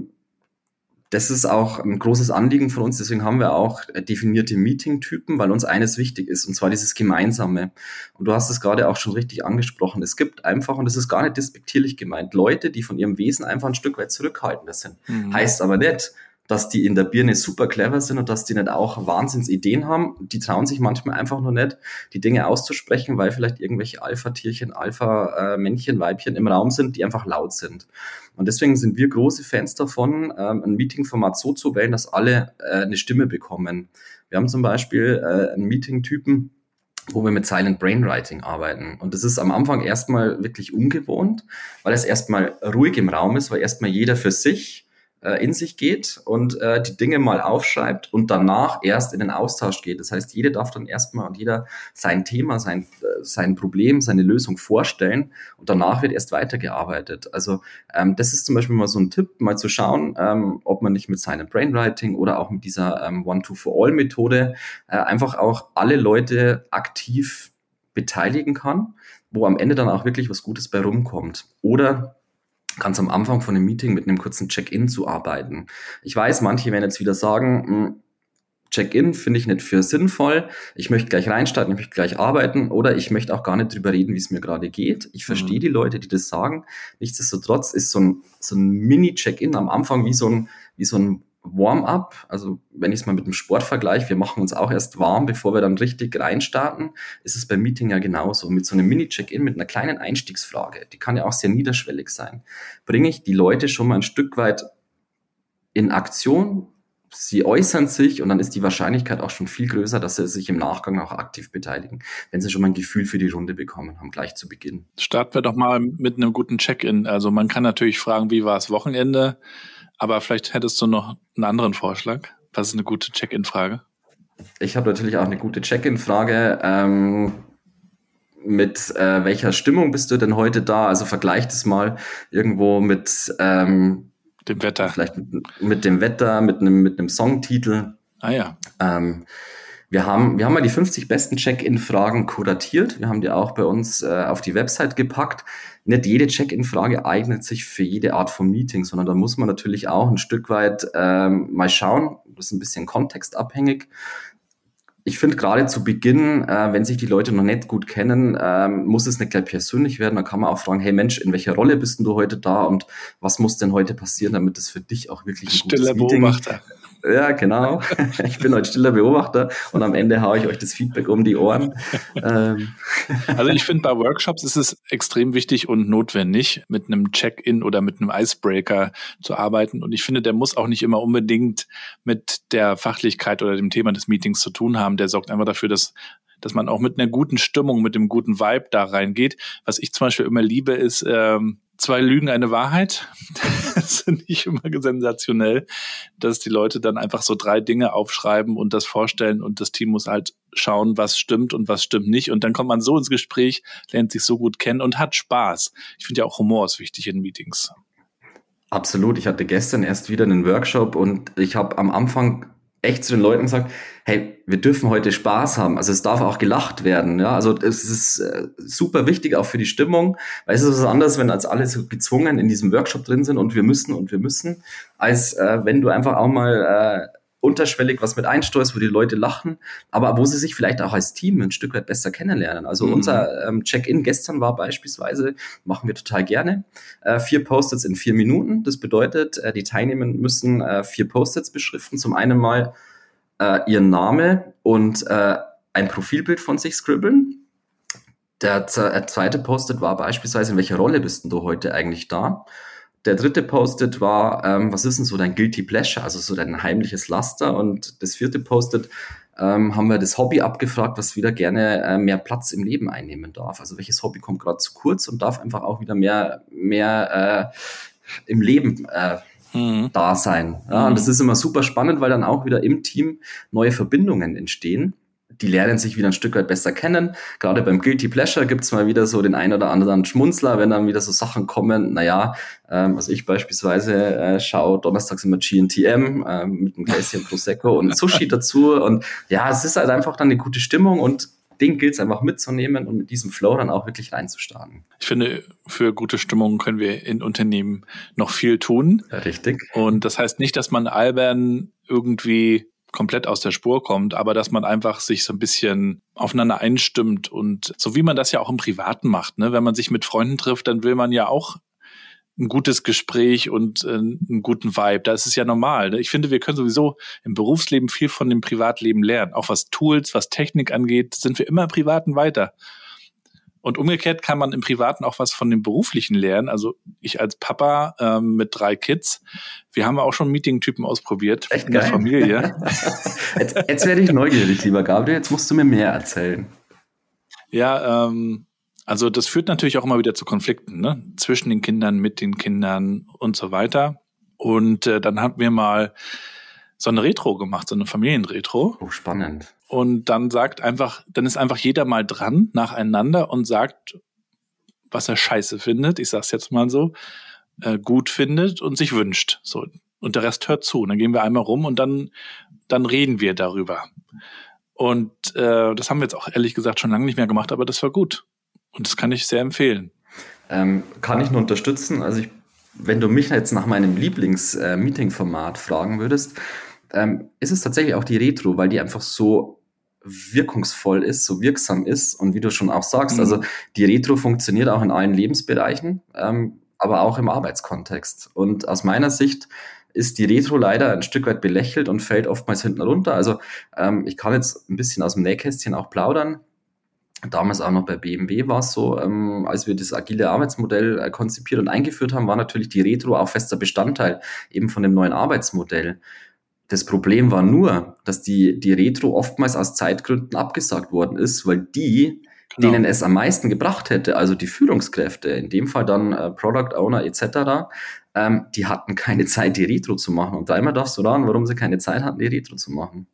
das ist auch ein großes Anliegen von uns, deswegen haben wir auch definierte Meeting-Typen, weil uns eines wichtig ist, und zwar dieses Gemeinsame. Und du hast es gerade auch schon richtig angesprochen, es gibt einfach, und das ist gar nicht despektierlich gemeint, Leute, die von ihrem Wesen einfach ein Stück weit zurückhaltender sind. Heißt aber nicht, dass die in der Birne super clever sind und dass die nicht auch Wahnsinnsideen haben. Die trauen sich manchmal einfach nur nicht, die Dinge auszusprechen, weil vielleicht irgendwelche Alpha-Tierchen, Alpha-Männchen, Weibchen im Raum sind, die einfach laut sind. Und deswegen sind wir große Fans davon, ein Meeting-Format so zu wählen, dass alle eine Stimme bekommen. Wir haben zum Beispiel einen Meeting-Typen, wo wir mit Silent Brainwriting arbeiten. Und das ist am Anfang erstmal wirklich ungewohnt, weil es erstmal ruhig im Raum ist, weil erstmal jeder für sich in sich geht und die Dinge mal aufschreibt und danach erst in den Austausch geht. Das heißt, jeder darf dann erstmal und jeder sein Thema, sein Problem, seine Lösung vorstellen und danach wird erst weitergearbeitet. Also das ist zum Beispiel mal so ein Tipp, mal zu schauen, ob man nicht mit Silent Brainwriting oder auch mit dieser One-to-For-All-Methode einfach auch alle Leute aktiv beteiligen kann, wo am Ende dann auch wirklich was Gutes bei rumkommt. Oder ganz am Anfang von einem Meeting mit einem kurzen Check-in zu arbeiten. Ich weiß, manche werden jetzt wieder sagen, Check-in finde ich nicht für sinnvoll, ich möchte gleich reinstarten, ich möchte gleich arbeiten oder ich möchte auch gar nicht drüber reden, wie es mir gerade geht. Ich verstehe die Leute, die das sagen. Nichtsdestotrotz ist so ein Mini-Check-in am Anfang wie so ein Warm-up, also wenn ich es mal mit dem Sport vergleiche, wir machen uns auch erst warm, bevor wir dann richtig reinstarten, ist es beim Meeting ja genauso. Mit so einem Mini-Check-in, mit einer kleinen Einstiegsfrage, die kann ja auch sehr niederschwellig sein, bringe ich die Leute schon mal ein Stück weit in Aktion, sie äußern sich und dann ist die Wahrscheinlichkeit auch schon viel größer, dass sie sich im Nachgang auch aktiv beteiligen, wenn sie schon mal ein Gefühl für die Runde bekommen haben, gleich zu Beginn. Starten wir doch mal mit einem guten Check-in. Also man kann natürlich fragen, wie war das Wochenende? Aber vielleicht hättest du noch einen anderen Vorschlag. Was ist eine gute Check-in-Frage? Ich habe natürlich auch eine gute Check-in-Frage. Mit welcher Stimmung bist du denn heute da? Also vergleich das mal irgendwo mit dem Wetter. Vielleicht mit dem Wetter, mit einem Songtitel. Ah ja. Wir haben mal die 50 besten Check-in-Fragen kuratiert. Wir haben die auch bei uns auf die Website gepackt. Nicht jede Check-in-Frage eignet sich für jede Art von Meeting, sondern da muss man natürlich auch ein Stück weit mal schauen. Das ist ein bisschen kontextabhängig. Ich finde gerade zu Beginn, wenn sich die Leute noch nicht gut kennen, muss es nicht gleich persönlich werden. Da kann man auch fragen, hey Mensch, in welcher Rolle bist denn du heute da und was muss denn heute passieren, damit es für dich auch wirklich ein gutes Meeting Beobachter. Ja, genau. Ich bin heute stiller Beobachter und am Ende haue ich euch das Feedback um die Ohren. Also ich finde, bei Workshops ist es extrem wichtig und notwendig, mit einem Check-in oder mit einem Icebreaker zu arbeiten. Und ich finde, der muss auch nicht immer unbedingt mit der Fachlichkeit oder dem Thema des Meetings zu tun haben. Der sorgt einfach dafür, dass man auch mit einer guten Stimmung, mit dem guten Vibe da reingeht. Was ich zum Beispiel immer liebe, ist 2 Lügen, eine Wahrheit. Das finde ich immer sensationell, dass die Leute dann einfach so 3 Dinge aufschreiben und das vorstellen und das Team muss halt schauen, was stimmt und was stimmt nicht. Und dann kommt man so ins Gespräch, lernt sich so gut kennen und hat Spaß. Ich finde ja auch Humor ist wichtig in Meetings. Absolut. Ich hatte gestern erst wieder einen Workshop und ich habe am Anfang echt zu den Leuten gesagt, hey, wir dürfen heute Spaß haben. Also es darf auch gelacht werden. Ja, also es ist super wichtig auch für die Stimmung, weil es ist was anderes, wenn als alle so gezwungen in diesem Workshop drin sind und wir müssen, als wenn du einfach auch mal unterschwellig was mit einsteuerst, wo die Leute lachen, aber wo sie sich vielleicht auch als Team ein Stück weit besser kennenlernen. Also unser Check-in gestern war beispielsweise, machen wir total gerne, 4 Post-its in 4 Minuten. Das bedeutet, die Teilnehmer müssen 4 Post-its beschriften. Zum einen mal ihren Name und ein Profilbild von sich scribbeln. Der zweite Post-it war beispielsweise, in welcher Rolle bist denn du heute eigentlich da? Der dritte Post-it war, was ist denn so dein Guilty Pleasure, also so dein heimliches Laster? Und das 4. Post-it haben wir das Hobby abgefragt, was wieder gerne mehr Platz im Leben einnehmen darf. Also welches Hobby kommt gerade zu kurz und darf einfach auch wieder mehr im Leben da sein. Ja, und das ist immer super spannend, weil dann auch wieder im Team neue Verbindungen entstehen. Die lernen sich wieder ein Stück weit besser kennen. Gerade beim Guilty Pleasure gibt's mal wieder so den ein oder anderen Schmunzler, wenn dann wieder so Sachen kommen. Naja, also ich beispielsweise schaue donnerstags immer GNTM mit einem Gläschen Prosecco und Sushi dazu. Und ja, es ist halt einfach dann eine gute Stimmung und den gilt es einfach mitzunehmen und mit diesem Flow dann auch wirklich reinzustarten. Ich finde, für gute Stimmung können wir in Unternehmen noch viel tun. Ja, richtig. Und das heißt nicht, dass man albern irgendwie komplett aus der Spur kommt, aber dass man einfach sich so ein bisschen aufeinander einstimmt und so wie man das ja auch im Privaten macht, ne? Wenn man sich mit Freunden trifft, dann will man ja auch ein gutes Gespräch und einen guten Vibe. Da ist es ja normal. Ne? Ich finde, wir können sowieso im Berufsleben viel von dem Privatleben lernen. Auch was Tools, was Technik angeht, sind wir immer im Privaten weiter. Und umgekehrt kann man im Privaten auch was von dem Beruflichen lernen. Also ich als Papa mit 3 Kids, wir haben auch schon Meeting-Typen ausprobiert. Echt in der geil. Familie. Jetzt werde ich neugierig, lieber Gabriel. Jetzt musst du mir mehr erzählen. Ja, also das führt natürlich auch immer wieder zu Konflikten, ne? Zwischen den Kindern, mit den Kindern und so weiter. Und dann hatten wir mal so eine Retro gemacht, so eine Familienretro. Oh, spannend. Und dann ist einfach jeder mal dran nacheinander und sagt, was er scheiße findet, ich sag's jetzt mal so, gut findet und sich wünscht. So. Und der Rest hört zu. Und dann gehen wir einmal rum und dann reden wir darüber. Und das haben wir jetzt auch ehrlich gesagt schon lange nicht mehr gemacht, aber das war gut. Und das kann ich sehr empfehlen. Kann ich nur unterstützen. Also wenn du mich jetzt nach meinem Lieblings-Meeting-Format fragen würdest, ist es tatsächlich auch die Retro, weil die einfach so wirkungsvoll ist, so wirksam ist. Und wie du schon auch sagst, also die Retro funktioniert auch in allen Lebensbereichen, aber auch im Arbeitskontext. Und aus meiner Sicht ist die Retro leider ein Stück weit belächelt und fällt oftmals hinten runter. Also ich kann jetzt ein bisschen aus dem Nähkästchen auch plaudern. Damals auch noch bei BMW war es so, als wir das agile Arbeitsmodell konzipiert und eingeführt haben, war natürlich die Retro auch fester Bestandteil eben von dem neuen Arbeitsmodell. Das Problem war nur, dass die Retro oftmals aus Zeitgründen abgesagt worden ist, weil denen es am meisten gebracht hätte, also die Führungskräfte, in dem Fall dann Product Owner etc., die hatten keine Zeit, die Retro zu machen. Und dreimal darfst du ran, warum sie keine Zeit hatten, die Retro zu machen.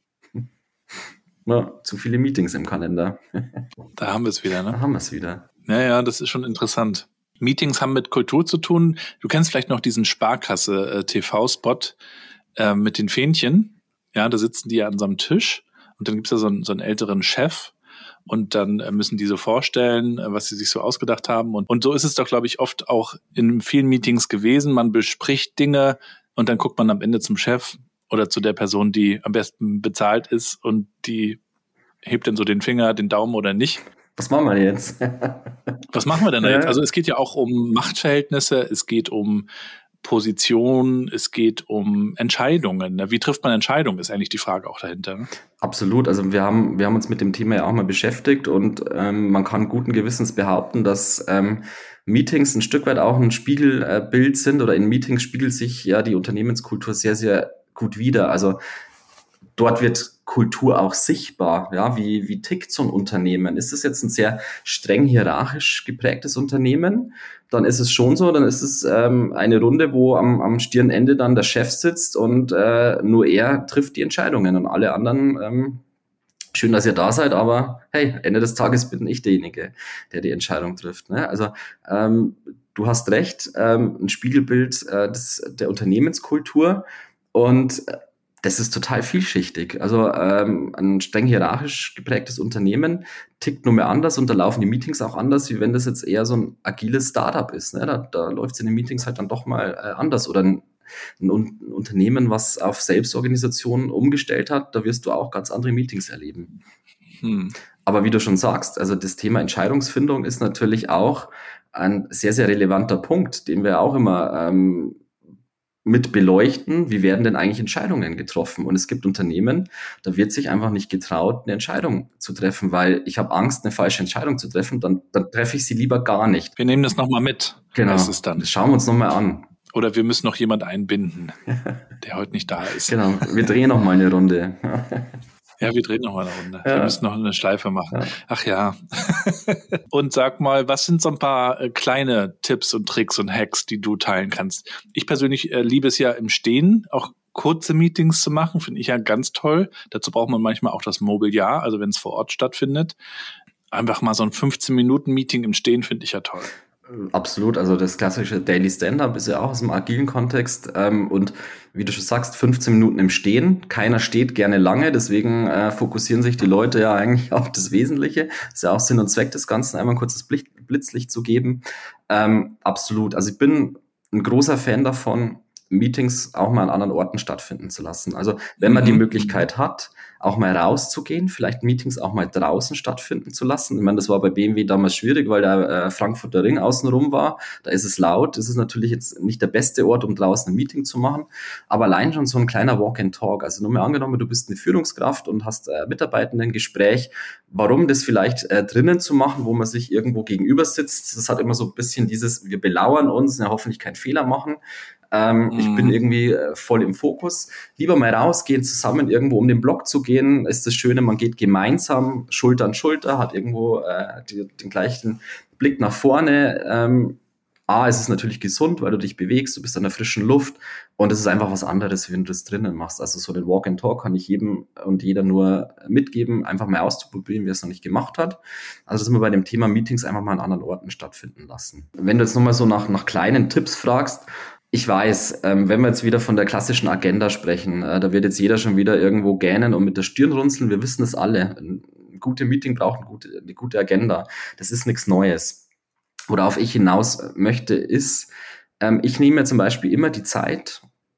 Ja, zu viele Meetings im Kalender. Da haben wir es wieder, ne? Da haben wir es wieder. Ja, das ist schon interessant. Meetings haben mit Kultur zu tun. Du kennst vielleicht noch diesen Sparkasse-TV-Spot mit den Fähnchen. Ja, da sitzen die ja an so einem Tisch und dann gibt's da so einen älteren Chef und dann müssen die so vorstellen, was sie sich so ausgedacht haben. Und so ist es doch, glaube ich, oft auch in vielen Meetings gewesen. Man bespricht Dinge und dann guckt man am Ende zum Chef oder zu der Person, die am besten bezahlt ist und die hebt dann so den Finger, den Daumen oder nicht. Was machen wir jetzt? Was machen wir denn jetzt? Also es geht ja auch um Machtverhältnisse, es geht um Position, es geht um Entscheidungen. Wie trifft man Entscheidungen, ist eigentlich die Frage auch dahinter. Ne? Absolut. Also wir haben uns mit dem Thema ja auch mal beschäftigt und man kann guten Gewissens behaupten, dass Meetings ein Stück weit auch ein Spiegelbild sind oder in Meetings spiegelt sich ja die Unternehmenskultur sehr, sehr gut wider. Also dort wird Kultur auch sichtbar. Ja, wie tickt so ein Unternehmen? Ist es jetzt ein sehr streng hierarchisch geprägtes Unternehmen? Dann ist es schon so, dann ist es eine Runde, wo am Stirnende dann der Chef sitzt und nur er trifft die Entscheidungen und alle anderen, schön, dass ihr da seid, aber hey, Ende des Tages bin ich derjenige, der die Entscheidung trifft. Ne? Also du hast recht, ein Spiegelbild der Unternehmenskultur und das ist total vielschichtig. Also ein streng hierarchisch geprägtes Unternehmen tickt nur mehr anders und da laufen die Meetings auch anders, wie wenn das jetzt eher so ein agiles Startup ist. Ne? Da läuft es in den Meetings halt dann doch mal anders. Oder ein Unternehmen, was auf Selbstorganisation umgestellt hat, da wirst du auch ganz andere Meetings erleben. Aber wie du schon sagst, also das Thema Entscheidungsfindung ist natürlich auch ein sehr, sehr relevanter Punkt, den wir auch immer mit beleuchten, wie werden denn eigentlich Entscheidungen getroffen? Und es gibt Unternehmen, da wird sich einfach nicht getraut, eine Entscheidung zu treffen, weil ich habe Angst, eine falsche Entscheidung zu treffen, dann treffe ich sie lieber gar nicht. Wir nehmen das nochmal mit. Genau, heißt es dann. Das schauen wir uns nochmal an. Oder wir müssen noch jemand einbinden, der heute nicht da ist. Genau, wir drehen nochmal eine Runde. Ja, wir drehen noch mal eine Runde. Ja. Wir müssen noch eine Schleife machen. Ja. Ach ja. Und sag mal, was sind so ein paar kleine Tipps und Tricks und Hacks, die du teilen kannst? Ich persönlich liebe es ja im Stehen, auch kurze Meetings zu machen, finde ich ja ganz toll. Dazu braucht man manchmal auch das Mobiliar, also wenn es vor Ort stattfindet. Einfach mal so ein 15-Minuten-Meeting im Stehen finde ich ja toll. Absolut, also das klassische Daily Stand-Up ist ja auch aus dem agilen Kontext und wie du schon sagst, 15 Minuten im Stehen. Keiner steht gerne lange, deswegen fokussieren sich die Leute ja eigentlich auf das Wesentliche. Das ist ja auch Sinn und Zweck des Ganzen, einmal ein kurzes Blitzlicht zu geben. Absolut, also ich bin ein großer Fan davon, Meetings auch mal an anderen Orten stattfinden zu lassen. Also wenn man die Möglichkeit hat, auch mal rauszugehen, vielleicht Meetings auch mal draußen stattfinden zu lassen. Ich meine, das war bei BMW damals schwierig, weil der Frankfurter Ring außenrum war. Da ist es laut. Das ist natürlich jetzt nicht der beste Ort, um draußen ein Meeting zu machen. Aber allein schon so ein kleiner Walk and Talk. Also nur mal angenommen, du bist eine Führungskraft und hast Mitarbeitenden-Gespräch. Warum das vielleicht drinnen zu machen, wo man sich irgendwo gegenüber sitzt? Das hat immer so ein bisschen dieses, wir belauern uns, ja, hoffentlich keinen Fehler machen. Ich bin irgendwie voll im Fokus. Lieber mal rausgehen, zusammen irgendwo um den Block zu gehen, ist das Schöne, man geht gemeinsam Schulter an Schulter, hat irgendwo den gleichen Blick nach vorne. Es ist natürlich gesund, weil du dich bewegst, du bist an der frischen Luft und es ist einfach was anderes, wenn du das drinnen machst. Also so den Walk and Talk kann ich jedem und jeder nur mitgeben, einfach mal auszuprobieren, wer es noch nicht gemacht hat. Also dass wir bei dem Thema Meetings einfach mal an anderen Orten stattfinden lassen. Wenn du jetzt nochmal so nach kleinen Tipps fragst, ich weiß, wenn wir jetzt wieder von der klassischen Agenda sprechen, da wird jetzt jeder schon wieder irgendwo gähnen und mit der Stirn runzeln. Wir wissen es alle. Ein gutes Meeting braucht eine gute Agenda. Das ist nichts Neues. Worauf ich hinaus möchte, ist, ich nehme mir zum Beispiel immer die Zeit,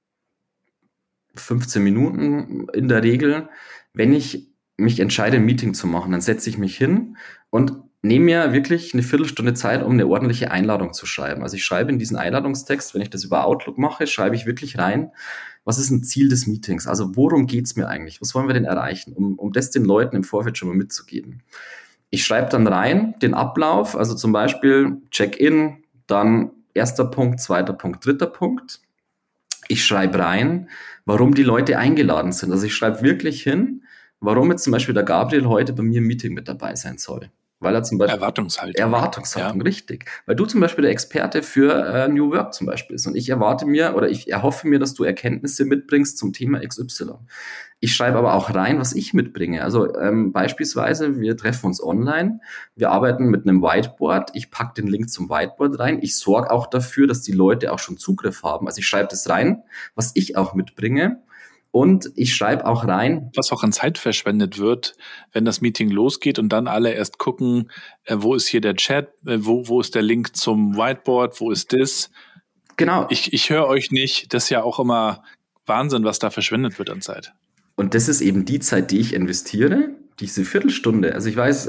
15 Minuten in der Regel, wenn ich mich entscheide, ein Meeting zu machen, dann setze ich mich hin und nehme mir wirklich eine Viertelstunde Zeit, um eine ordentliche Einladung zu schreiben. Also ich schreibe in diesen Einladungstext, wenn ich das über Outlook mache, schreibe ich wirklich rein, was ist ein Ziel des Meetings? Also worum geht's mir eigentlich? Was wollen wir denn erreichen? Um das den Leuten im Vorfeld schon mal mitzugeben. Ich schreibe dann rein den Ablauf, also zum Beispiel Check-in, dann erster Punkt, zweiter Punkt, dritter Punkt. Ich schreibe rein, warum die Leute eingeladen sind. Also ich schreibe wirklich hin, warum jetzt zum Beispiel der Gabriel heute bei mir im Meeting mit dabei sein soll. Weil er zum Beispiel Erwartungshaltung, ja. Richtig. Weil du zum Beispiel der Experte für New Work zum Beispiel bist. Und ich erhoffe mir, dass du Erkenntnisse mitbringst zum Thema XY. Ich schreibe aber auch rein, was ich mitbringe. Also beispielsweise, wir treffen uns online, wir arbeiten mit einem Whiteboard, ich packe den Link zum Whiteboard rein, ich sorge auch dafür, dass die Leute auch schon Zugriff haben. Also ich schreibe das rein, was ich auch mitbringe. Und ich schreibe auch rein, was auch an Zeit verschwendet wird, wenn das Meeting losgeht und dann alle erst gucken, wo ist hier der Chat, wo ist der Link zum Whiteboard, wo ist das? Genau. Ich höre euch nicht, das ist ja auch immer Wahnsinn, was da verschwendet wird an Zeit. Und das ist eben die Zeit, die ich investiere, diese Viertelstunde. Also ich weiß,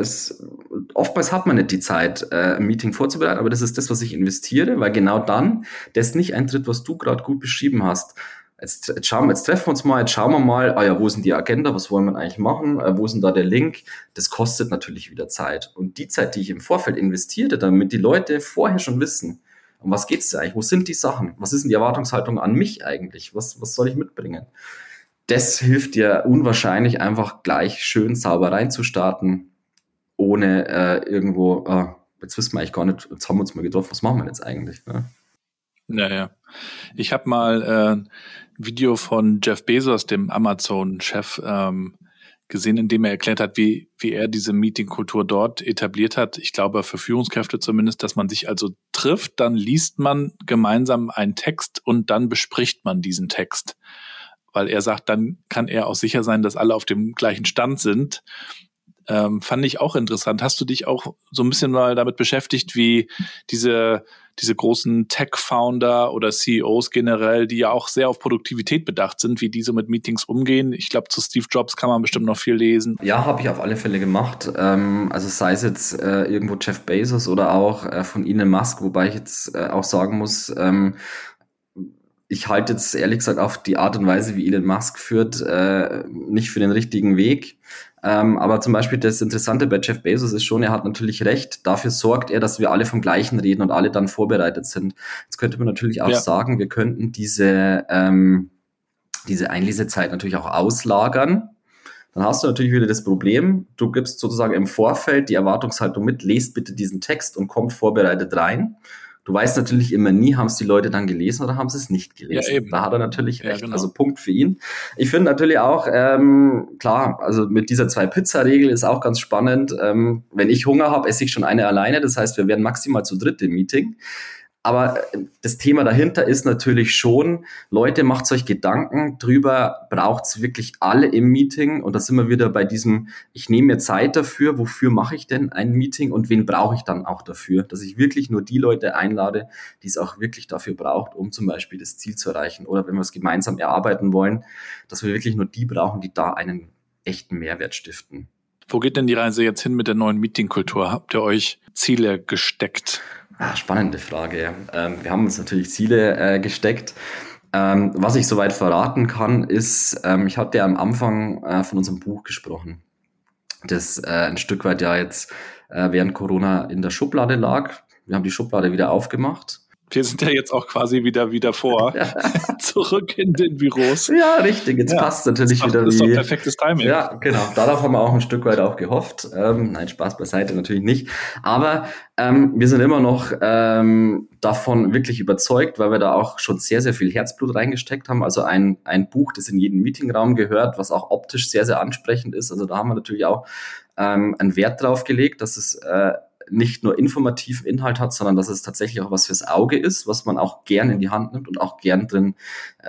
oftmals hat man nicht die Zeit, ein Meeting vorzubereiten, aber das ist das, was ich investiere, weil genau dann das nicht eintritt, was du gerade gut beschrieben hast. Jetzt treffen wir uns mal, jetzt schauen wir mal, wo ist denn die Agenda, was wollen wir eigentlich machen, wo ist denn da der Link? Das kostet natürlich wieder Zeit. Und die Zeit, die ich im Vorfeld investiere, damit die Leute vorher schon wissen, um was geht's da eigentlich, wo sind die Sachen, was ist denn die Erwartungshaltung an mich eigentlich, was soll ich mitbringen? Das hilft dir unwahrscheinlich, einfach gleich schön sauber reinzustarten, ohne irgendwo, jetzt wissen wir eigentlich gar nicht, jetzt haben wir uns mal getroffen, was machen wir jetzt eigentlich? Ne? Naja, ich habe mal ein Video von Jeff Bezos, dem Amazon-Chef, gesehen, in dem er erklärt hat, wie er diese Meeting-Kultur dort etabliert hat. Ich glaube, für Führungskräfte zumindest, dass man sich also trifft, dann liest man gemeinsam einen Text und dann bespricht man diesen Text. Weil er sagt, dann kann er auch sicher sein, dass alle auf dem gleichen Stand sind. Fand ich auch interessant. Hast du dich auch so ein bisschen mal damit beschäftigt, wie diese großen Tech-Founder oder CEOs generell, die ja auch sehr auf Produktivität bedacht sind, wie die so mit Meetings umgehen? Ich glaube, zu Steve Jobs kann man bestimmt noch viel lesen. Ja, habe ich auf alle Fälle gemacht. Also sei es jetzt irgendwo Jeff Bezos oder auch von Elon Musk, wobei ich jetzt auch sagen muss, ich halte jetzt ehrlich gesagt auf die Art und Weise, wie Elon Musk führt, nicht für den richtigen Weg. Aber zum Beispiel das Interessante bei Jeff Bezos ist schon, er hat natürlich recht, dafür sorgt er, dass wir alle vom Gleichen reden und alle dann vorbereitet sind. Jetzt könnte man natürlich auch sagen, wir könnten diese Einlesezeit natürlich auch auslagern. Dann hast du natürlich wieder das Problem, du gibst sozusagen im Vorfeld die Erwartungshaltung mit, lest bitte diesen Text und kommt vorbereitet rein. Du weißt natürlich immer nie, haben es die Leute dann gelesen oder haben sie es nicht gelesen. Ja, eben. Da hat er natürlich recht. Genau. Also Punkt für ihn. Ich finde natürlich auch, klar, also mit dieser 2-Pizza-Regel ist auch ganz spannend. Wenn ich Hunger habe, esse ich schon eine alleine. Das heißt, wir werden maximal zu dritt im Meeting. Aber das Thema dahinter ist natürlich schon, Leute, macht euch Gedanken drüber, braucht es wirklich alle im Meeting? Und da sind wir wieder bei diesem, ich nehme mir Zeit dafür, wofür mache ich denn ein Meeting und wen brauche ich dann auch dafür? Dass ich wirklich nur die Leute einlade, die es auch wirklich dafür braucht, um zum Beispiel das Ziel zu erreichen. Oder wenn wir es gemeinsam erarbeiten wollen, dass wir wirklich nur die brauchen, die da einen echten Mehrwert stiften. Wo geht denn die Reise jetzt hin mit der neuen Meetingkultur? Habt ihr euch Ziele gesteckt? Spannende Frage. Wir haben uns natürlich Ziele gesteckt. Was ich soweit verraten kann, ist, ich hatte ja am Anfang von unserem Buch gesprochen, das ein Stück weit ja jetzt während Corona in der Schublade lag. Wir haben die Schublade wieder aufgemacht. Wir sind ja jetzt auch quasi wieder vor, zurück in den Büros. Ja, richtig. Jetzt passt natürlich wieder. Das ist doch perfektes Timing. Ja, genau. Darauf haben wir auch ein Stück weit auch gehofft. Nein, Spaß beiseite natürlich nicht. Aber wir sind immer noch davon wirklich überzeugt, weil wir da auch schon sehr, sehr viel Herzblut reingesteckt haben. Also ein Buch, das in jeden Meetingraum gehört, was auch optisch sehr, sehr ansprechend ist. Also da haben wir natürlich auch einen Wert drauf gelegt, dass es nicht nur informativen Inhalt hat, sondern dass es tatsächlich auch was fürs Auge ist, was man auch gern in die Hand nimmt und auch gern drin,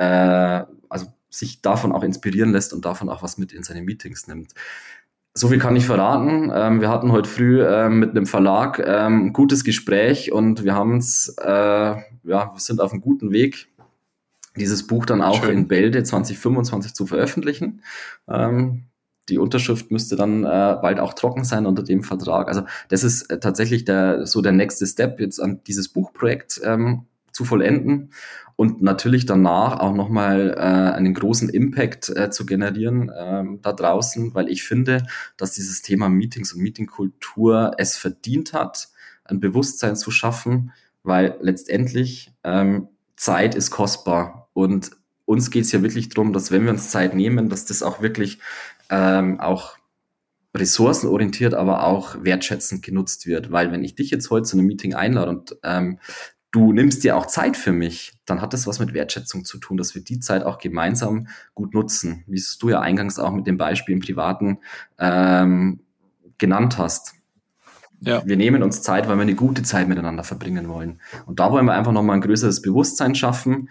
also sich davon auch inspirieren lässt und davon auch was mit in seine Meetings nimmt. So viel kann ich verraten. Wir hatten heute früh mit einem Verlag ein gutes Gespräch und wir haben uns, wir sind auf einem guten Weg, dieses Buch dann auch in Bälde 2025 zu veröffentlichen. die Unterschrift müsste dann bald auch trocken sein unter dem Vertrag. Also das ist tatsächlich der nächste Step, jetzt an dieses Buchprojekt zu vollenden und natürlich danach auch nochmal einen großen Impact zu generieren da draußen, weil ich finde, dass dieses Thema Meetings und Meetingkultur es verdient hat, ein Bewusstsein zu schaffen, weil letztendlich Zeit ist kostbar und uns geht es ja wirklich darum, dass wenn wir uns Zeit nehmen, dass das auch wirklich auch ressourcenorientiert, aber auch wertschätzend genutzt wird. Weil wenn ich dich jetzt heute zu einem Meeting einlade und du nimmst dir auch Zeit für mich, dann hat das was mit Wertschätzung zu tun, dass wir die Zeit auch gemeinsam gut nutzen, wie es du ja eingangs auch mit dem Beispiel im Privaten genannt hast. Ja. Wir nehmen uns Zeit, weil wir eine gute Zeit miteinander verbringen wollen. Und da wollen wir einfach nochmal ein größeres Bewusstsein schaffen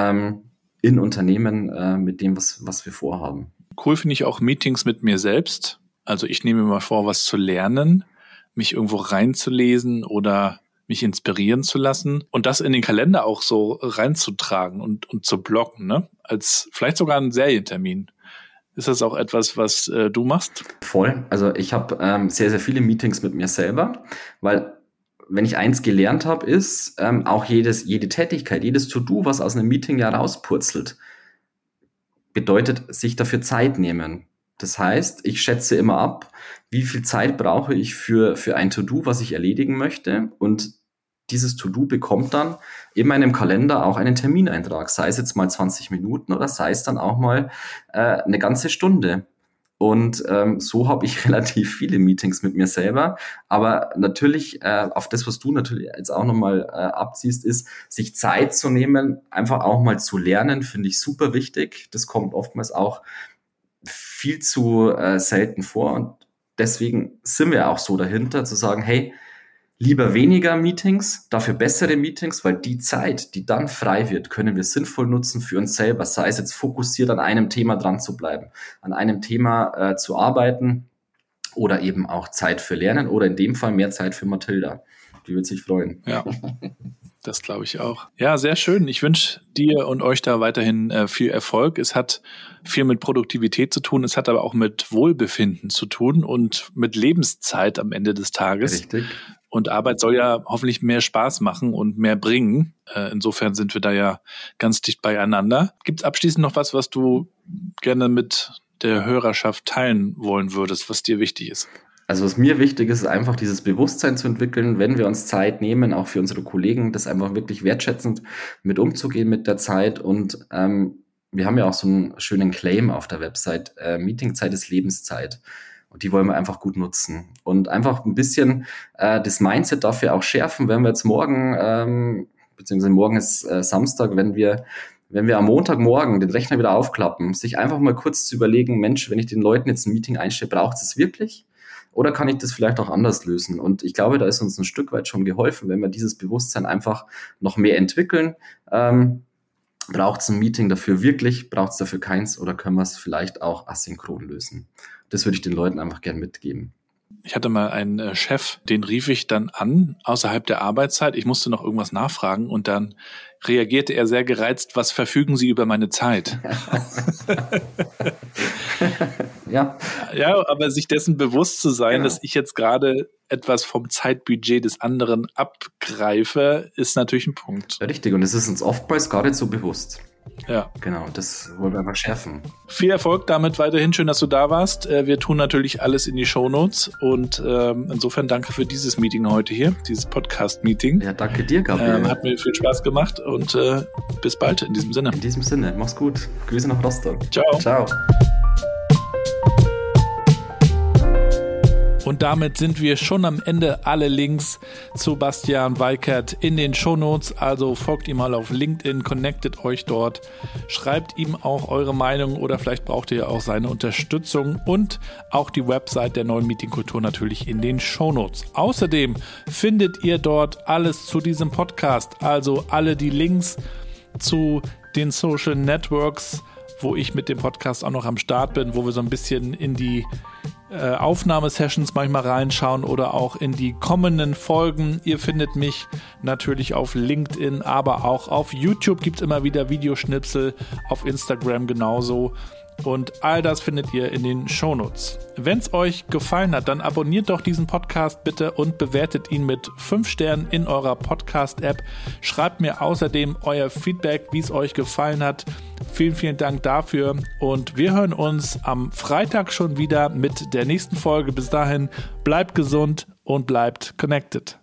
in Unternehmen mit dem, was wir vorhaben. Cool finde ich auch Meetings mit mir selbst. Also ich nehme mir mal vor, was zu lernen, mich irgendwo reinzulesen oder mich inspirieren zu lassen und das in den Kalender auch so reinzutragen und zu blocken, ne? Als vielleicht sogar einen Serientermin. Ist das auch etwas, was du machst? Voll. Also ich habe sehr, sehr viele Meetings mit mir selber, weil wenn ich eins gelernt habe, ist auch jede Tätigkeit, jedes To-Do, was aus einem Meeting ja rauspurzelt, bedeutet sich dafür Zeit nehmen. Das heißt, ich schätze immer ab, wie viel Zeit brauche ich für ein To-Do, was ich erledigen möchte, und dieses To-Do bekommt dann in meinem Kalender auch einen Termineintrag, sei es jetzt mal 20 Minuten oder sei es dann auch mal eine ganze Stunde. Und so habe ich relativ viele Meetings mit mir selber. Aber natürlich, auf das, was du natürlich jetzt auch nochmal abziehst, ist, sich Zeit zu nehmen, einfach auch mal zu lernen, finde ich super wichtig. Das kommt oftmals auch viel zu selten vor. Und deswegen sind wir auch so dahinter, zu sagen, hey, lieber weniger Meetings, dafür bessere Meetings, weil die Zeit, die dann frei wird, können wir sinnvoll nutzen für uns selber. Sei es jetzt fokussiert an einem Thema dran zu bleiben, an einem Thema zu arbeiten oder eben auch Zeit für Lernen oder in dem Fall mehr Zeit für Mathilda. Die wird sich freuen. Ja, das glaube ich auch. Ja, sehr schön. Ich wünsche dir und euch da weiterhin viel Erfolg. Es hat viel mit Produktivität zu tun, es hat aber auch mit Wohlbefinden zu tun und mit Lebenszeit am Ende des Tages. Richtig. Und Arbeit soll ja hoffentlich mehr Spaß machen und mehr bringen. Insofern sind wir da ja ganz dicht beieinander. Gibt es abschließend noch was du gerne mit der Hörerschaft teilen wollen würdest, was dir wichtig ist? Also was mir wichtig ist einfach dieses Bewusstsein zu entwickeln, wenn wir uns Zeit nehmen, auch für unsere Kollegen, das einfach wirklich wertschätzend mit umzugehen mit der Zeit. Und wir haben ja auch so einen schönen Claim auf der Website, Meetingzeit ist Lebenszeit. Und die wollen wir einfach gut nutzen. Und einfach ein bisschen das Mindset dafür auch schärfen, wenn wir jetzt morgen, beziehungsweise morgen ist Samstag, wenn wir am Montagmorgen den Rechner wieder aufklappen, sich einfach mal kurz zu überlegen, Mensch, wenn ich den Leuten jetzt ein Meeting einstelle, braucht es wirklich? Oder kann ich das vielleicht auch anders lösen? Und ich glaube, da ist uns ein Stück weit schon geholfen, wenn wir dieses Bewusstsein einfach noch mehr entwickeln. Braucht es ein Meeting dafür wirklich? Braucht es dafür keins? Oder können wir es vielleicht auch asynchron lösen? Das würde ich den Leuten einfach gern mitgeben. Ich hatte mal einen Chef, den rief ich dann an, außerhalb der Arbeitszeit. Ich musste noch irgendwas nachfragen und dann reagierte er sehr gereizt, was verfügen Sie über meine Zeit? Ja, aber sich dessen bewusst zu sein, dass ich jetzt gerade etwas vom Zeitbudget des anderen abgreife, ist natürlich ein Punkt. Ja, richtig, und es ist uns oftmals gar nicht so bewusst. Ja. Genau, das wollen wir einfach schärfen. Viel Erfolg damit weiterhin. Schön, dass du da warst. Wir tun natürlich alles in die Shownotes und insofern danke für dieses Meeting heute hier, dieses Podcast-Meeting. Ja, danke dir, Gabriel. Hat mir viel Spaß gemacht und bis bald in diesem Sinne. In diesem Sinne, mach's gut. Grüße nach Rostock. Ciao. Ciao. Und damit sind wir schon am Ende. Alle Links zu Bastian Weikert in den Shownotes. Also folgt ihm mal auf LinkedIn, connectet euch dort, schreibt ihm auch eure Meinung oder vielleicht braucht ihr auch seine Unterstützung und auch die Website der neuen Meetingkultur natürlich in den Shownotes. Außerdem findet ihr dort alles zu diesem Podcast, also alle die Links zu den Social Networks, wo ich mit dem Podcast auch noch am Start bin, wo wir so ein bisschen in die Aufnahmesessions manchmal reinschauen oder auch in die kommenden Folgen. Ihr findet mich natürlich auf LinkedIn, aber auch auf YouTube gibt es immer wieder Videoschnipsel, auf Instagram genauso. Und all das findet ihr in den Shownotes. Wenn es euch gefallen hat, dann abonniert doch diesen Podcast bitte und bewertet ihn mit 5 Sternen in eurer Podcast-App. Schreibt mir außerdem euer Feedback, wie es euch gefallen hat. Vielen, vielen Dank dafür. Und wir hören uns am Freitag schon wieder mit der nächsten Folge. Bis dahin, bleibt gesund und bleibt connected.